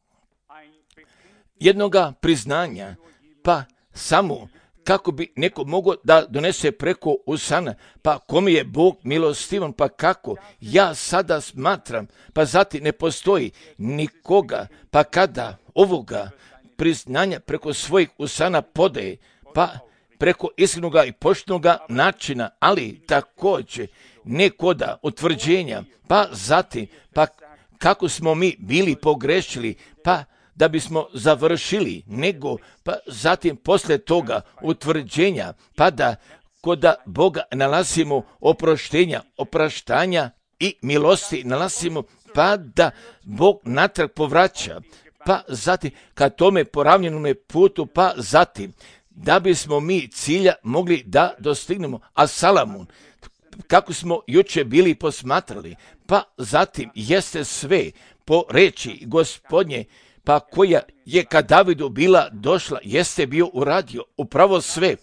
Jednoga priznanja, pa samo kako bi neko mogao da donese preko usana, pa kome je Bog milostivan, pa kako ja sada smatram, pa zatim ne postoji nikoga, pa kada ovoga priznanja preko svojih usana podaje, pa preko iskrenoga i poštenoga načina, ali također nekoda utvrđenja, pa zatim, pa kako smo mi bili pogrešili, pa da bismo završili, nego pa zatim posle toga utvrđenja, pa da kod Boga nalazimo oproštenja, opraštanja i milosti nalazimo, pa da Bog natrag povraća, pa zatim ka tome poravljenome putu, pa zatim da bismo mi cilja mogli da dostignemo. A Salamun, kako smo juče bili posmatrali, pa zatim jeste sve po reči Gospodnje, pa koja je kad Davidu bila došla, jeste bio uradio upravo sve.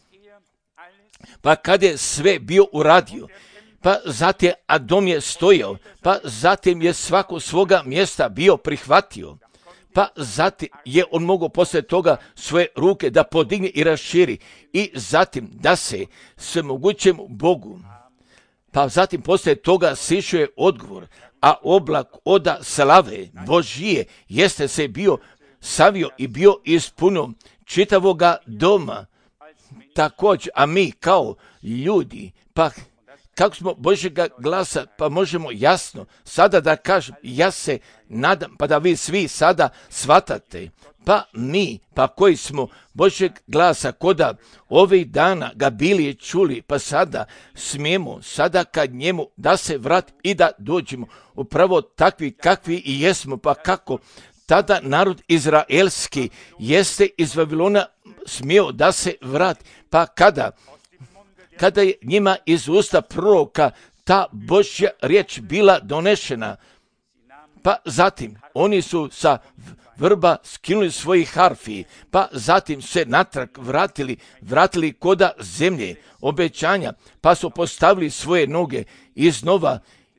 Pa kad je sve bio uradio, pa zatim Adom je stojao, pa zatim je svako svoga mjesta bio prihvatio, pa zatim je on mogao poslije toga svoje ruke da podigne i raširi i zatim da se svemogućemu Bogu, pa zatim poslije toga sišao je odgovor, a oblak oda slave Božije jeste se bio savio i bio ispunio čitavoga doma. Također, a mi kao ljudi, pa kako smo Božjega glasa, pa možemo jasno sada da kažem, ja se nadam, pa da vi svi sada shvatate, pa mi, pa koji smo Božjeg glasa koda ovih dana ga bili čuli, pa sada smijemo, sada kad njemu da se vrati i da dođemo upravo takvi kakvi i jesmo, pa kako tada narod izraelski jeste iz Vavilona smio da se vrati, pa kada kada je njima iz usta proroka ta Božja riječ bila donešena, pa zatim oni su sa vrba skinuli svojih harfi, pa zatim se natrag vratili, vratili koda zemlje obećanja, pa su postavili svoje noge iznova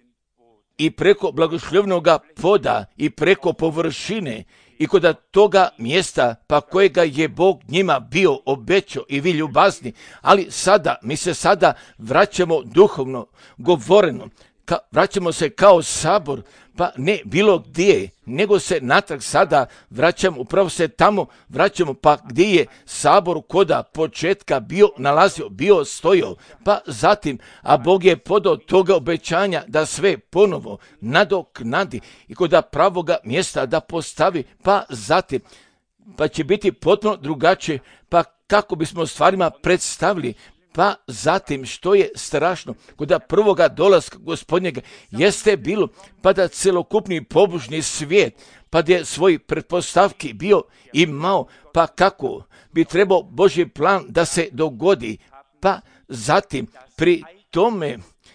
i preko blagoslovnoga poda i preko površine i kod toga mjesta pa kojega je Bog njima bio obećao i vi ljubazni, ali sada, mi se sada vraćamo duhovno govoreno ka, vraćamo se kao sabor, pa ne bilo gdje, nego se natrag sada vraćamo, upravo se tamo vraćamo, pa gdje je sabor koda početka bio nalazio, bio stojao, pa zatim, a Bog je podao toga obećanja da sve ponovo nadoknadi i koda pravoga mjesta da postavi, pa zatim, pa će biti potpuno drugačije, pa kako bismo stvarima predstavili, pa zatim što je strašno kod prvoga dolaska Gospodnjega jeste bilo pa da celokupni pobožni svijet pa da je svoj pretpostavki bio imao, pa kako bi trebao Božji plan da se dogodi, pa zatim pri tome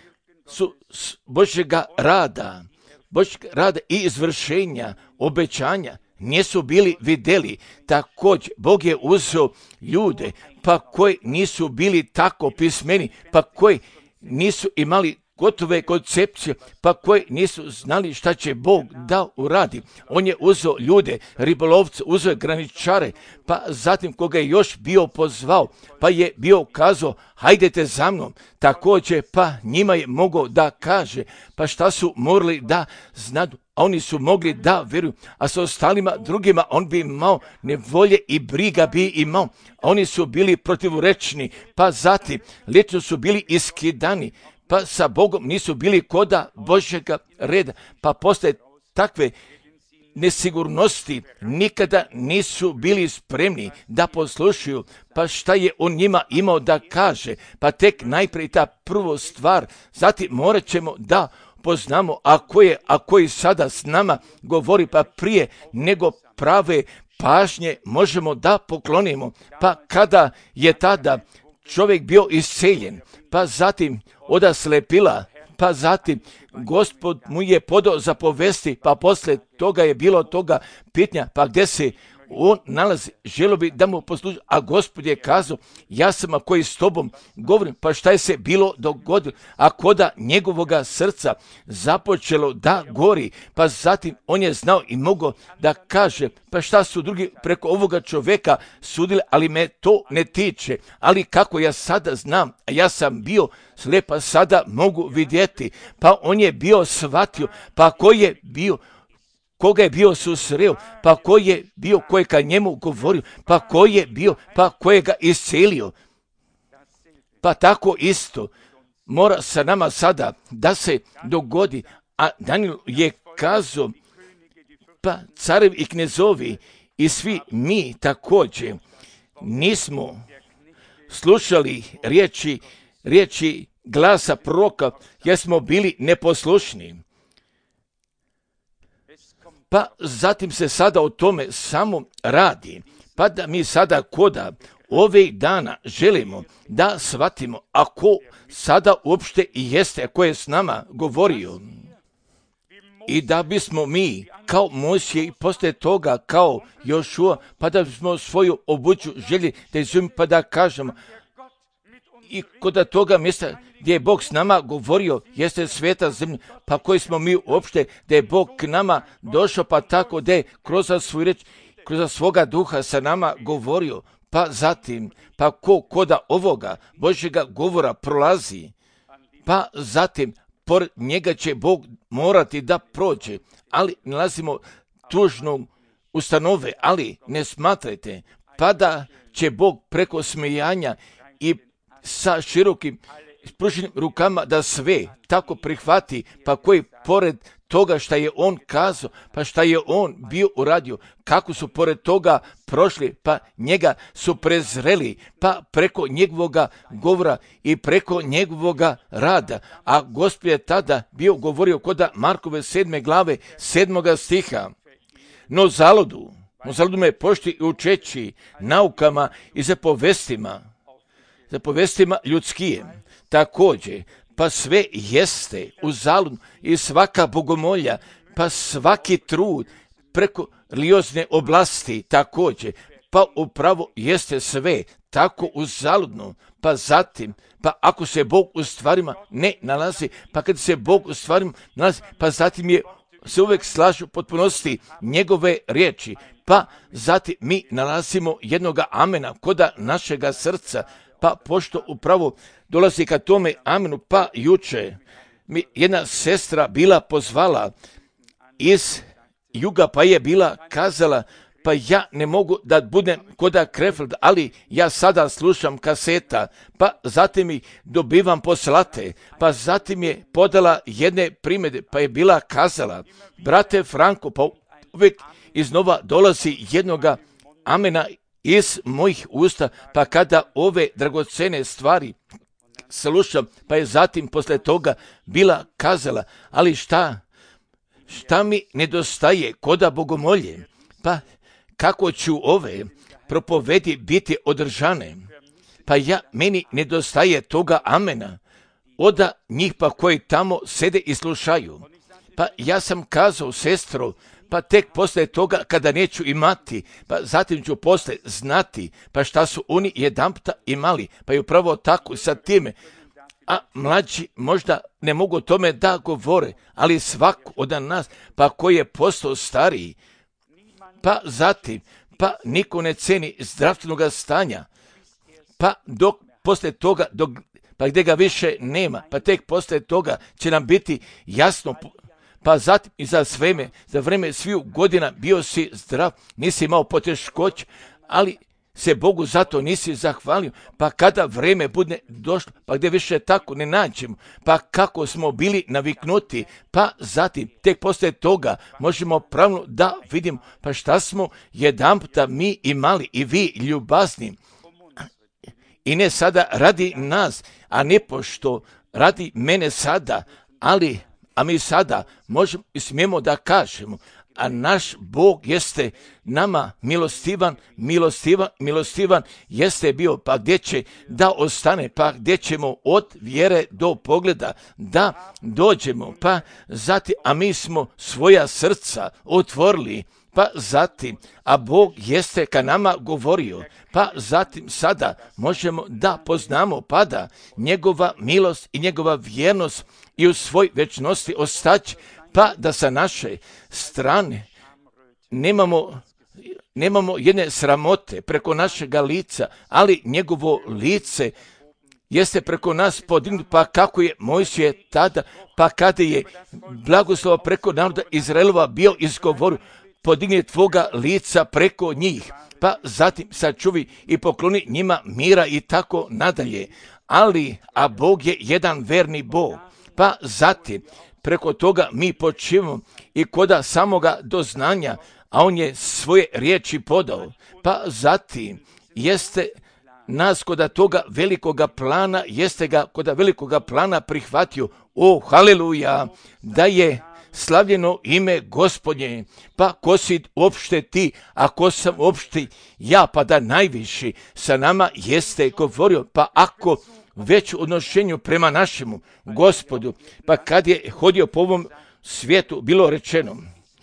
su Božjega rada, Božjega rada i izvršenja obećanja nisu bili vidjeli. Također Bog je uzeo ljude pa koji nisu bili tako pismeni, pa koji nisu imali gotove koncepcije, pa koji nisu znali šta će Bog da uradi. On je uzeo ljude, ribolovce, uzeo je graničare, pa zatim koga je još bio pozvao, pa je bio kazao, hajdete za mnom. Također pa njima je mogao da kaže, pa šta su morali da znadu, a oni su mogli da vjeruju, a sa ostalima drugima on bi imao nevolje i briga bi imao. A oni su bili protivrečni, pa zatim lično su bili iskidani, pa sa Bogom nisu bili koda Božjega reda, pa postaje takve nesigurnosti, nikada nisu bili spremni da poslušaju, pa šta je on njima imao da kaže, pa tek najprije ta prvo stvar, zatim morat ćemo da poznamo ako je, a koji sada s nama govori, pa prije nego prave pažnje možemo da poklonimo, pa kada je tada čovjek bio isceljen, pa zatim oda slepila, pa zatim Gospod mu je podao zapovesti, pa poslije toga je bilo toga pitanja, pa gdje se on nalazi, želio bi da mu posluži, a Gospod je kazao, ja sam a koji s tobom govorim, pa šta je se bilo dogodilo, a koda njegovoga srca započelo da gori, pa zatim on je znao i mogao da kaže, pa šta su drugi preko ovoga čovjeka sudili, ali me to ne tiče, ali kako ja sada znam, a ja sam bio slijepa, sada mogu vidjeti, pa on je bio shvatio, pa ko je bio, koga je bio susreo, pa ko je bio kojega njemu govorio, pa ko je bio, pa kojega iscelio. Pa tako isto mora sa nama sada da se dogodi, a Danijel je kazao, pa carevi i knezovi i svi mi također nismo slušali riječi, riječi glasa proroka jer smo bili neposlušni. Pa zatim se sada o tome samo radi, pa da mi sada koda ove dana želimo da shvatimo ako sada uopšte i jeste, ako je s nama govorio. I da bismo mi kao Mojsije i poslije toga kao Jošua, pa da bismo svoju obuću želi da izumimo, pa da kažemo, i kod toga mjesta gdje je Bog s nama govorio, jeste sveta zemlja, pa koji smo mi uopšte, da je Bog k nama došao, pa tako da je kroz svoju reč, kroz svoga duha sa nama govorio, pa zatim, pa ko koda ovoga Božjega govora prolazi, pa zatim, pored njega će Bog morati da prođe, ali nalazimo tužnu ustanove, ali ne smatrajte, pa da će Bog preko smijanja i sa širokim spruženim rukama da sve tako prihvati, pa koji pored toga šta je on kazao, pa šta je on bio uradio, kako su pored toga prošli, pa njega su prezreli, pa preko njegovoga govora i preko njegovoga rada. A Gospod je tada bio govorio koda Markove sedme glave sedmoga stiha. No zaludu, no zaludu me pošti i učeći naukama i zapovestima, zapovestima ljudskijem. Također, pa sve jeste uzalud i svaka bogomolja, pa svaki trud preko religiozne oblasti također, pa upravo jeste sve tako uzaludno, pa zatim, pa ako se Bog u stvarima ne nalazi, pa kad se Bog u stvarima nalazi, pa zatim je se uvijek slažu potpunosti njegove riječi, pa zatim mi nalazimo jednoga amena koda našega srca, pa pošto upravo dolazi ka tome amenu, pa juče mi jedna sestra bila pozvala iz juga, pa je bila kazala, pa ja ne mogu da budem koda Krefeld, ali ja sada slušam kaseta, pa zatim i dobivam poslate, pa zatim je podala jedne primjede, pa je bila kazala, brate Franko, pa uvijek iznova dolazi jednoga amena iz mojih usta, pa kada ove dragocene stvari slušam, pa je zatim posle toga bila kazala, ali šta, šta mi nedostaje koda bogomolje, pa kako ću ove propovedi biti održane, pa ja, meni nedostaje toga amena, oda njih pa koji tamo sede i slušaju, pa ja sam kazao, sestro, pa tek posle toga kada neću imati, pa zatim ću posle znati, pa šta su oni jedanputa imali, pa je upravo tako sa time, a mlađi možda ne mogu o tome da govore, ali svako od nas, pa koji je postao stariji, pa zatim, pa niko ne ceni zdravstvenog stanja, pa dok posle toga, dok, pa gdje ga više nema, pa tek posle toga će nam biti jasno, pa zatim i za sveme, za vreme sviju godina bio si zdrav, nisi imao poteškoć, ali se Bogu zato nisi zahvalio, pa kada vreme bude došlo, pa gdje više tako ne nađemo, pa kako smo bili naviknuti, pa zatim tek posle toga možemo pravno da vidimo, pa šta smo jedanputa mi imali i vi ljubazni, i ne sada radi nas, a ne pošto radi mene sada, ali a mi sada možemo i smijemo da kažemo, a naš Bog jeste nama milostivan, milostivan, milostivan jeste bio, pa gdje će da ostane, pa gdje ćemo od vjere do pogleda da dođemo, pa zatim, a mi smo svoja srca otvorili, pa zatim, a Bog jeste ka nama govorio, pa zatim sada možemo da poznamo, pa da njegova milost i njegova vjernost i u svoj večnosti ostać, pa da sa naše strane nemamo, nemamo jedne sramote preko našega lica, ali njegovo lice jeste preko nas podignuto, pa kako je Mojsije tada, pa kada je blagoslova preko naroda Izraelova bio izgovorio, podigne tvoga lica preko njih, pa zatim sačuvi i pokloni njima mira i tako nadalje. Ali, a Bog je jedan verni Bog, pa zatim preko toga mi počivamo i koda samoga doznanja, a on je svoje riječi podao, pa zatim jeste nas koda toga velikoga plana, jeste ga koda velikoga plana prihvatio. O, haleluja, da je slavljeno ime Gospodnje, pa ko si uopšte ti, a ko sam uopšte ja, pa da najviši sa nama jeste govorio, pa ako već u odnošenju prema našemu Gospodu, pa kad je hodio po ovom svijetu, bilo rečeno,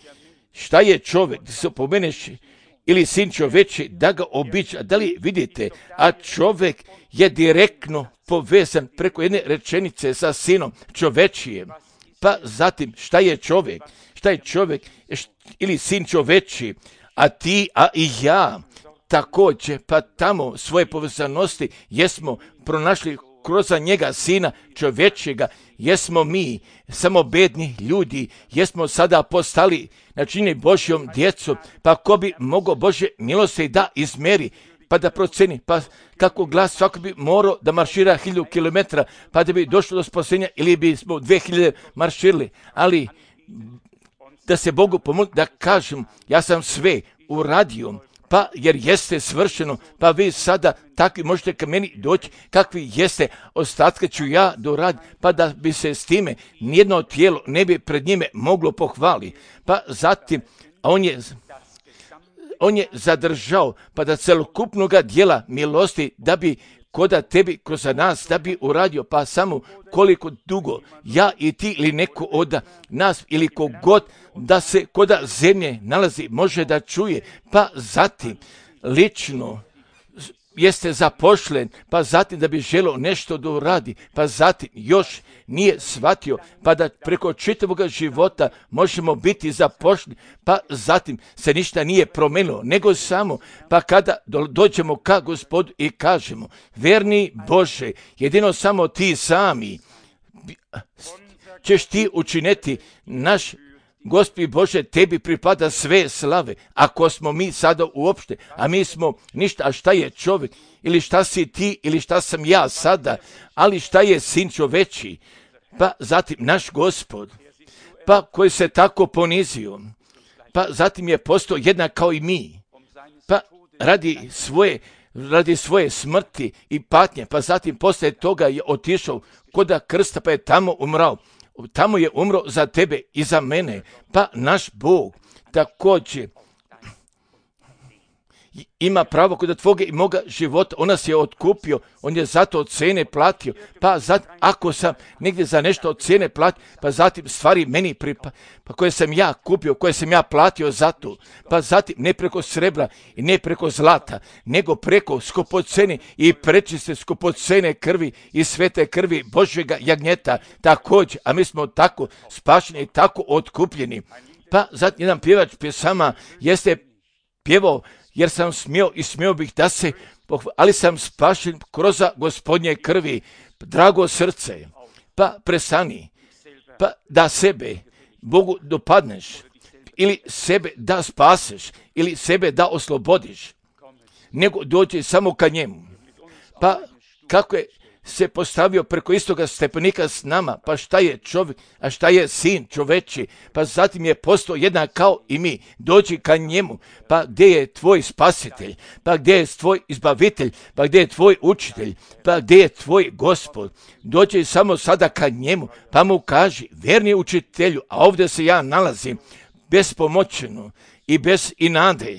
šta je čovjek, da se opomeneš, ili sin čoveči, da ga obiđa, da li vidite, a čovjek je direktno povezan preko jedne rečenice sa sinom čovečijem. Pa zatim, šta je čovjek? Šta je čovjek ili sin čoveči? A ti, a i ja, također, pa tamo svoje povezanosti jesmo pronašli kroz njega sina čovječjega, jesmo mi, samo bedni ljudi, jesmo sada postali načinjeni Božjom djecom, pa ko bi mogao Božje milosti da izmeri, pa da proceni, pa kako glas svako bi morao da maršira hiljadu kilometara, pa da bi došlo do spasenja, ili bi smo dve hiljade marširili, ali da se Bogu pomoći, da kažem, ja sam sve uradio, pa jer jeste svršeno, pa vi sada takvi možete ka meni doći, kakvi jeste, ostatke ću ja doraditi, pa da bi se s time nijedno tijelo ne bi pred njime moglo pohvali. Pa zatim, a on je, on je zadržao, pa da celokupnoga dijela milosti, da bi koda tebi kroz nas, da bi uradio, pa samo koliko dugo ja i ti ili neko od nas ili kogod da se koda zemlje nalazi može da čuje, pa zatim lično jeste zapošljen, pa zatim da bi želio nešto da uradi, pa zatim još nije shvatio, pa da preko čitavog života možemo biti zapošljeni, pa zatim se ništa nije promenilo, nego samo, pa kada dođemo ka Gospodu i kažemo, verni Bože, jedino samo ti sami ćeš ti učiniti. Naš Gospodi Bože, tebi pripada sve slave. Ako smo mi sada uopšte, a mi smo ništa, a šta je čovjek? Ili šta si ti, ili šta sam ja sada? Ali šta je sin čoveči? Pa zatim naš Gospod, pa koji se tako ponizio, pa zatim je postao jednak kao i mi, pa radi svoje, radi svoje smrti i patnje, pa zatim poslije toga je otišao koda krsta, pa je tamo umrao. Tamo je umro za tebe i za mene, pa naš Bog također ima pravo kod tvoga i moga života. On nas je otkupio, on je zato od cene platio, pa zatim, ako sam negdje za nešto od cene platio, pa zatim stvari meni pripa, pa koje sam ja kupio, koje sam ja platio za to, pa zatim ne preko srebra i ne preko zlata, nego preko skupocene i prečiste skupocene krvi i svete krvi Božjega jagnjeta također, a mi smo tako spašeni i tako otkupljeni. Pa zatim jedan pjevač pjesama jeste pjevao, jer sam smio i smio bih da se, ali sam spašen kroz Gospodnje krvi, drago srce, pa prestani, pa da sebe Bogu dopadneš, ili sebe da spaseš, ili sebe da oslobodiš, nego dođi samo ka njemu. Pa kako je se postavio preko istoga stepenika s nama, pa šta je čovjek, a šta je sin čoveči, pa zatim je postao jednak kao i mi, dođi ka njemu, pa gdje je tvoj spasitelj, pa gdje je tvoj izbavitelj, pa gdje je tvoj učitelj, pa gdje je tvoj Gospod, dođi samo sada ka njemu, pa mu kaži, verni učitelju, a ovdje se ja nalazim, bespomoćeno i bez i nade,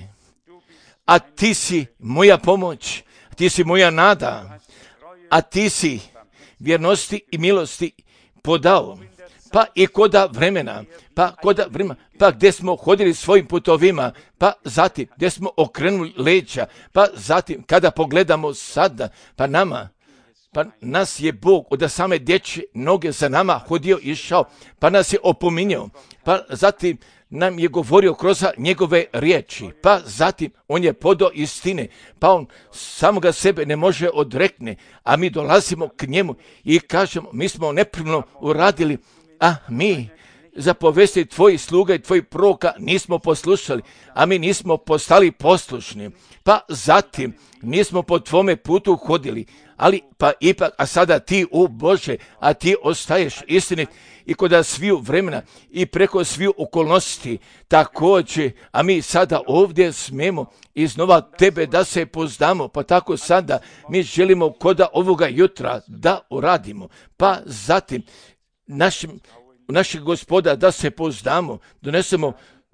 a ti si moja pomoć, ti si moja nada, a ti si vjernosti i milosti podao, pa i koda vremena, pa koda vremena, pa gdje smo hodili svojim putovima, pa zatim gdje smo okrenuli leđa, pa zatim kada pogledamo sada, pa nama, pa nas je Bog od same dječje noge za nama hodio i išao, pa nas je opominjao, pa zatim nam je govorio kroz njegove riječi, pa zatim on je podao istine, pa on samoga sebe ne može odrekne, a mi dolazimo k njemu i kažemo, mi smo nepremno uradili, a mi za povesti tvojih sluga i tvojih proroka nismo poslušali, a mi nismo postali poslušni, pa zatim nismo po tvome putu hodili, ali pa ipak, a sada ti, u Bože, a ti ostaješ istinit i kod sviju vremena i preko sviju okolnosti također, a mi sada ovdje smemo iznova tebe da se poznamo, pa tako sada mi želimo koda ovoga jutra da uradimo, pa zatim našim, našeg Gospoda da se poznamo, donesemo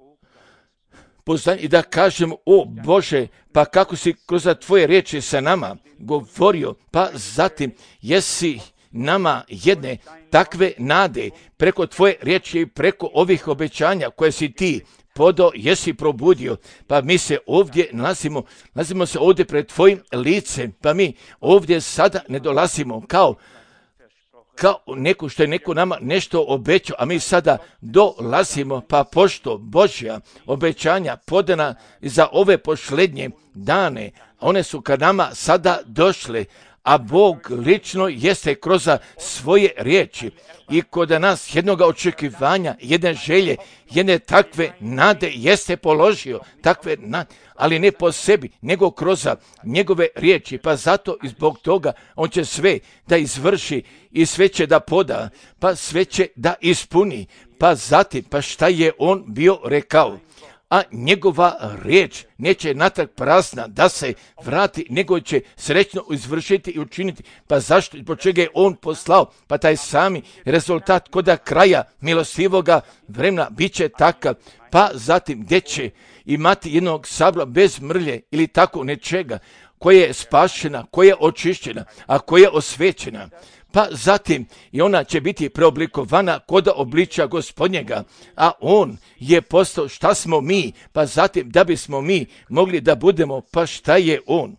poznanje i da kažemo, o Bože, pa kako si kroz tvoje riječi sa nama govorio, pa zatim jesi nama jedne takve nade preko tvoje riječi i preko ovih obećanja koje si ti podao, jesi probudio, pa mi se ovdje nalazimo, nalazimo se ovdje pred tvojim licem, pa mi ovdje sada ne dolazimo kao kao neko što je neko nama nešto obećao, a mi sada dolazimo, pa pošto Božja obećanja podana za ove posljednje dane, one su ka nama sada došle, a Bog lično jeste kroz svoje riječi i kod nas jednoga očekivanja, jedne želje, jedne takve nade jeste položio, takve nade, ali ne po sebi, nego kroz njegove riječi, pa zato i zbog toga on će sve da izvrši i sve će da poda, pa sve će da ispuni, pa zatim, pa šta je on bio rekao, a njegova riječ neće natrag prazna da se vrati, nego će srećno izvršiti i učiniti. Pa zašto? Zbog čega je on poslao? Pa taj sami rezultat koda kraja milostivoga vremena bit će takav. Pa zatim gdje će imati jednog sabla bez mrlje ili tako nečega, koja je spašena, koja je očišćena, a koja je osvećena. Pa zatim i ona će biti preoblikovana koda obličja Gospodnjega, a on je postao šta smo mi, pa zatim da bismo mi mogli da budemo, pa šta je on.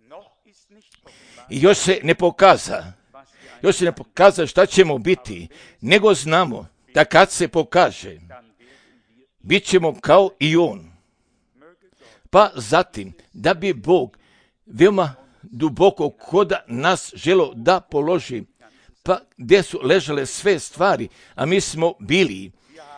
I još se ne pokaza, još se ne pokaza šta ćemo biti, nego znamo da kad se pokaže, bit ćemo kao i on. Pa zatim da bi Bog veoma duboko koda nas želo da položi, pa gdje su ležale sve stvari, a mi smo bili,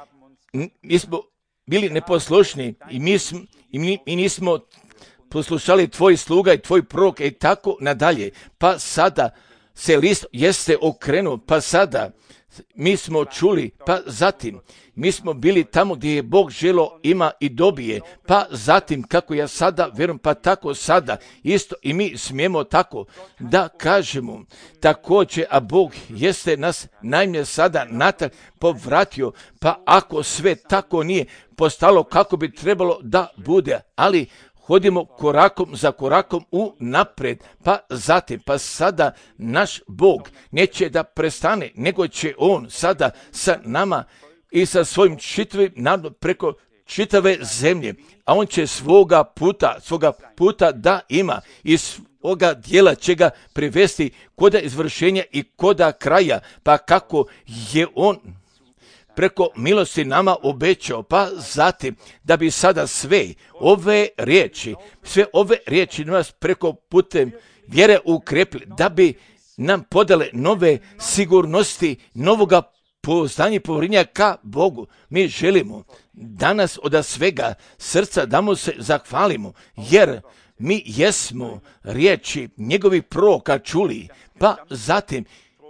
mi smo bili neposlušni i mi, smo, i mi, mi nismo poslušali tvoj sluga i tvoj prorok i tako nadalje. Pa sada se list jeste okrenuo, pa sada mi smo čuli, pa zatim mi smo bili tamo gdje je Bog želo ima i dobije, pa zatim kako ja sada vjerujem, pa tako sada isto i mi smijemo tako da kažemo također, a Bog jeste nas najmje sada natrag povratio, pa ako sve tako nije postalo kako bi trebalo da bude, ali hodimo korakom za korakom u napred, pa zatim, pa sada naš Bog neće da prestane, nego će On sada sa nama i sa svojim čitavim narodom preko čitave zemlje, a On će svoga puta, svoga puta da ima i svoga dijela će ga privesti koda izvršenja i koda kraja, pa kako je On preko milosti nama obećao, pa zatim da bi sada sve ove riječi, sve ove riječi nas preko putem vjere ukrepili, da bi nam podale nove sigurnosti, novoga pouzdanja i povjerenja ka Bogu. Mi želimo danas od svega srca da mu se zahvalimo, jer mi jesmo riječi njegovih proroka čuli, pa zatim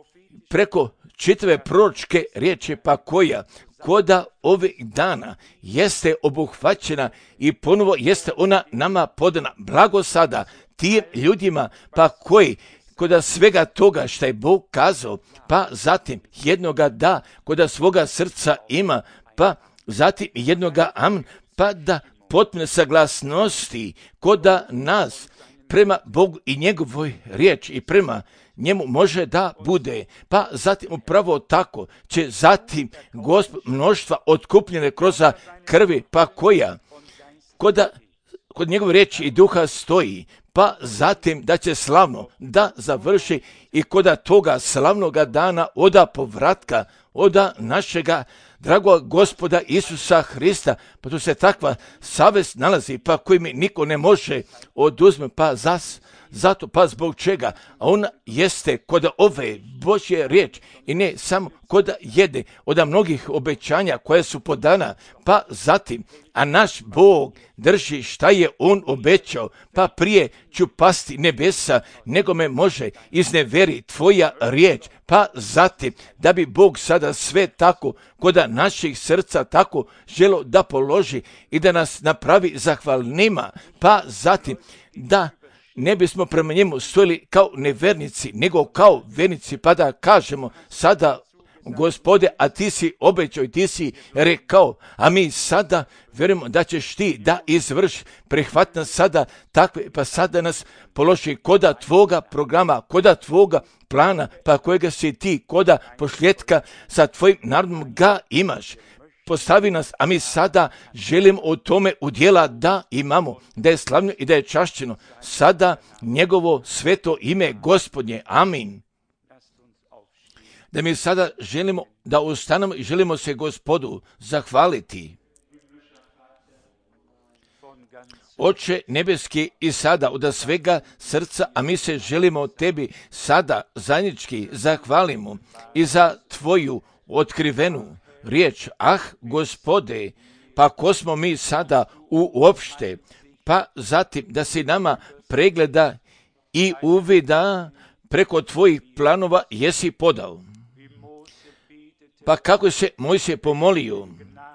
preko čitave proročke riječi, pa koja koda ovih dana jeste obuhvaćena i ponovo jeste ona nama podana. Blago sada tim ljudima pa koji koda svega toga što je Bog kazao, pa zatim jednoga da koda svoga srca ima, pa zatim jednoga amen, pa da potpune saglasnosti koda nas prema Bogu i njegovoj riječi i prema njemu može da bude, pa zatim upravo tako će zatim Gospod mnoštva otkupljene kroz krvi, pa koja koda kod njegove riječi i duha stoji, pa zatim da će slavno da završi i koda toga slavnoga dana oda povratka, oda našega dragog Gospoda Isusa Hrista, pa tu se takva savest nalazi, pa koji mi niko ne može oduzme, pa zas zato, pa zbog čega? A ona jeste kod ove Božje riječ i ne samo kod jede od mnogih obećanja koje su podana, pa zatim, a naš Bog drži šta je On obećao, pa prije ću pasti nebesa, nego me može izneveri tvoja riječ, pa zatim, da bi Bog sada sve tako kod naših srca tako želo da položi i da nas napravi zahvalnima, pa zatim, da ne bismo prema njemu stojili kao nevernici, nego kao vernici, pa da kažemo sada, Gospode, a ti si obećao i ti si rekao, a mi sada vjerujemo da ćeš ti da izvrši, prihvat nas sada takve, pa sada nas položi koda tvoga programa, koda tvoga plana, pa kojega si ti koda pošljetka sa tvojim narodom ga imaš. Postavi nas, a mi sada želimo o tome udjela da imamo, da je slavno i da je čašćeno. Sada njegovo sveto ime Gospodnje. Amin. Da mi sada želimo da ustanemo i želimo se Gospodu zahvaliti. Oče nebeski, i sada od svega srca, a mi se želimo tebi sada zajednički zahvalimo i za tvoju otkrivenu riječ. Ah, Gospode, pa ko smo mi sada uopšte, pa zatim da si nama pregleda i uvida preko tvojih planova jesi podao. Pa kako se Mojsije pomolio,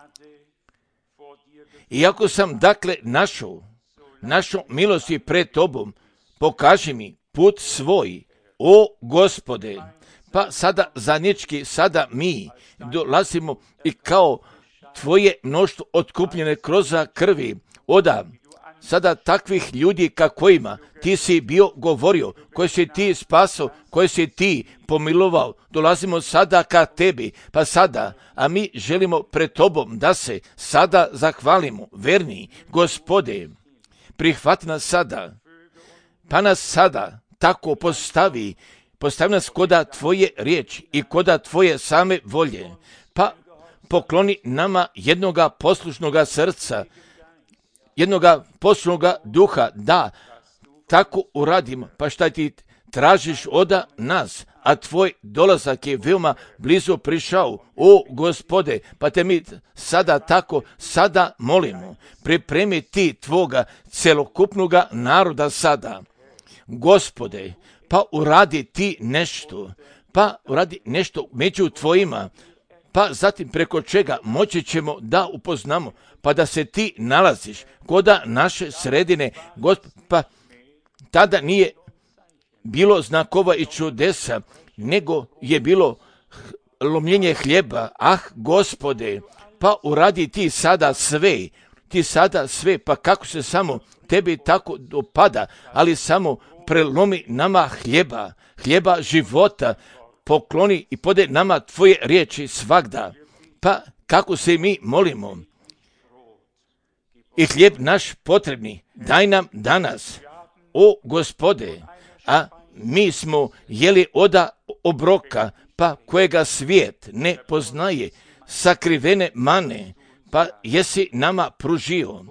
iako sam dakle našao, našao milosti pred tobom, pokaži mi put svoj, o Gospode. Pa sada zajednički, sada mi dolazimo i kao tvoje mnoštvo otkupljene kroz krvi, oda sada takvih ljudi kakvima ti si bio govorio, koje si ti spasao, koje si ti pomilovao, dolazimo sada ka tebi, pa sada, a mi želimo pred tobom da se sada zahvalimo, verni Gospode, prihvati nas sada, pa nas sada tako postavi, postavi nas koda tvoje riječi i koda tvoje same volje, pa pokloni nama jednoga poslušnoga srca, jednoga poslušnoga duha, da tako uradimo, pa šta ti tražiš od nas, a tvoj dolazak je veoma blizu prišao. O Gospode, pa te mi sada tako, sada molimo, pripremi ti tvoga celokupnoga naroda sada. Gospode, pa uradi ti nešto, pa uradi nešto među tvojima, pa zatim preko čega moći ćemo da upoznamo, pa da se ti nalaziš koda naše sredine, Gospod, pa tada nije bilo znakova i čudesa, nego je bilo lomljenje hljeba. Ah, Gospode, pa uradi ti sada sve, ti sada sve, pa kako se samo tebi tako dopada, ali samo prelomi nama hljeba, hljeba života, pokloni i pode nama tvoje riječi svagda. Pa kako se mi molimo, i hljeb naš potrebni, daj nam danas, o Gospode, a mi smo jeli oda obroka, pa kojega svijet ne poznaje, sakrivene mane, pa jesi nama pružio.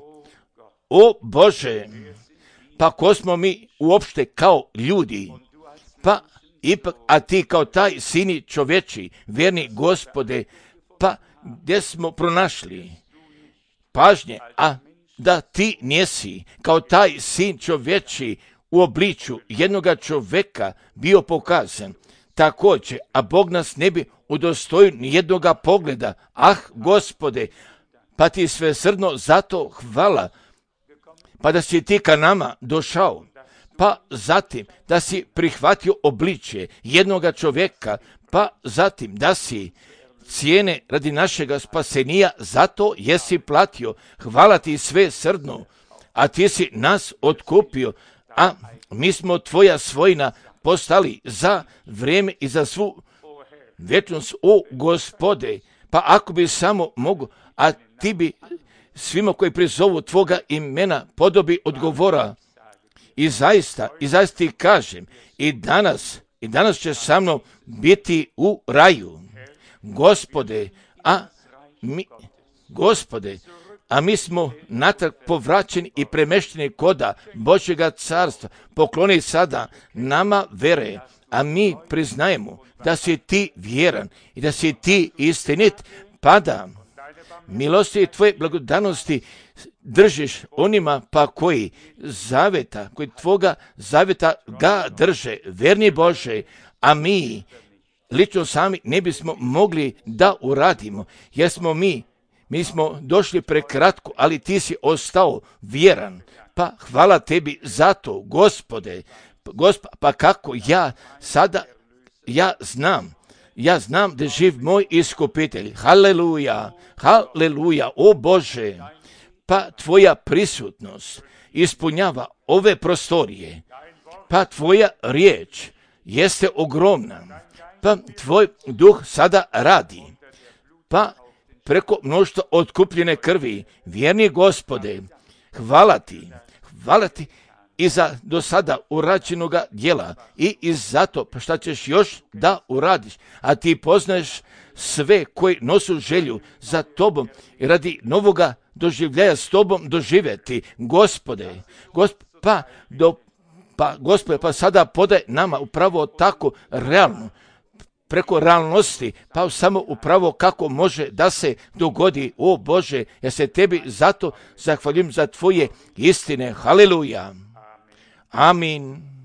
O Bože, pa ko smo mi uopšte kao ljudi, pa ipak, a ti kao taj sini čoveči, vjerni Gospode, pa gdje smo pronašli pažnje, a da ti nisi kao taj sin čoveči u obličju jednoga čoveka bio pokazan. Također, a Bog nas ne bi udostojio ni jednoga pogleda. Ah, Gospode, pa ti svesrdno zato hvala, pa da si ti ka nama došao, pa zatim da si prihvatio obličje jednoga čovjeka, pa zatim da si cijene radi našega spasenija, zato jesi platio. Hvala ti sve srdno, a ti si nas otkupio, a mi smo tvoja svojina postali za vrijeme i za svu vječnost. O Gospode, pa ako bi samo mogu, a ti bi svima koji prizovu tvoga imena podobi odgovora. I zaista, i zaista ti kažem, i danas, i danas će sa mnom biti u raju. Gospode, a mi, Gospode, a mi smo natrag povraćeni i premešteni koda Božjega carstva. Pokloni sada nama vere, a mi priznajemo da si ti vjeran i da si ti istinit, pa da milosti i tvoje blagodanosti držiš onima pa koji zaveta, koji tvoga zaveta ga drže, verni Bože, a mi lično sami ne bismo mogli da uradimo, jer smo mi, mi smo došli prekratko, ali ti si ostao vjeran, pa hvala tebi za to, Gospode, Gospa, pa kako ja sada, ja znam, ja znam da živ moj iskupitelj, haleluja, haleluja, o Bože, pa tvoja prisutnost ispunjava ove prostorije, pa tvoja riječ jeste ogromna, pa tvoj duh sada radi, pa preko mnoštva otkupljene krvi, vjerni Gospode, hvala ti, hvala ti i za do sada urađenoga djela i, i zato pa šta ćeš još da uradiš, a ti poznaješ sve koji nosu želju za tobom i radi novoga doživljaja s tobom doživjeti, Gospode, Gospod, pa, do, pa Gospode, pa sada podaj nama upravo tako realno, preko realnosti, pa samo upravo kako može da se dogodi, o Bože, ja se tebi zato zahvaljujem za tvoje istine, haleluja, amin.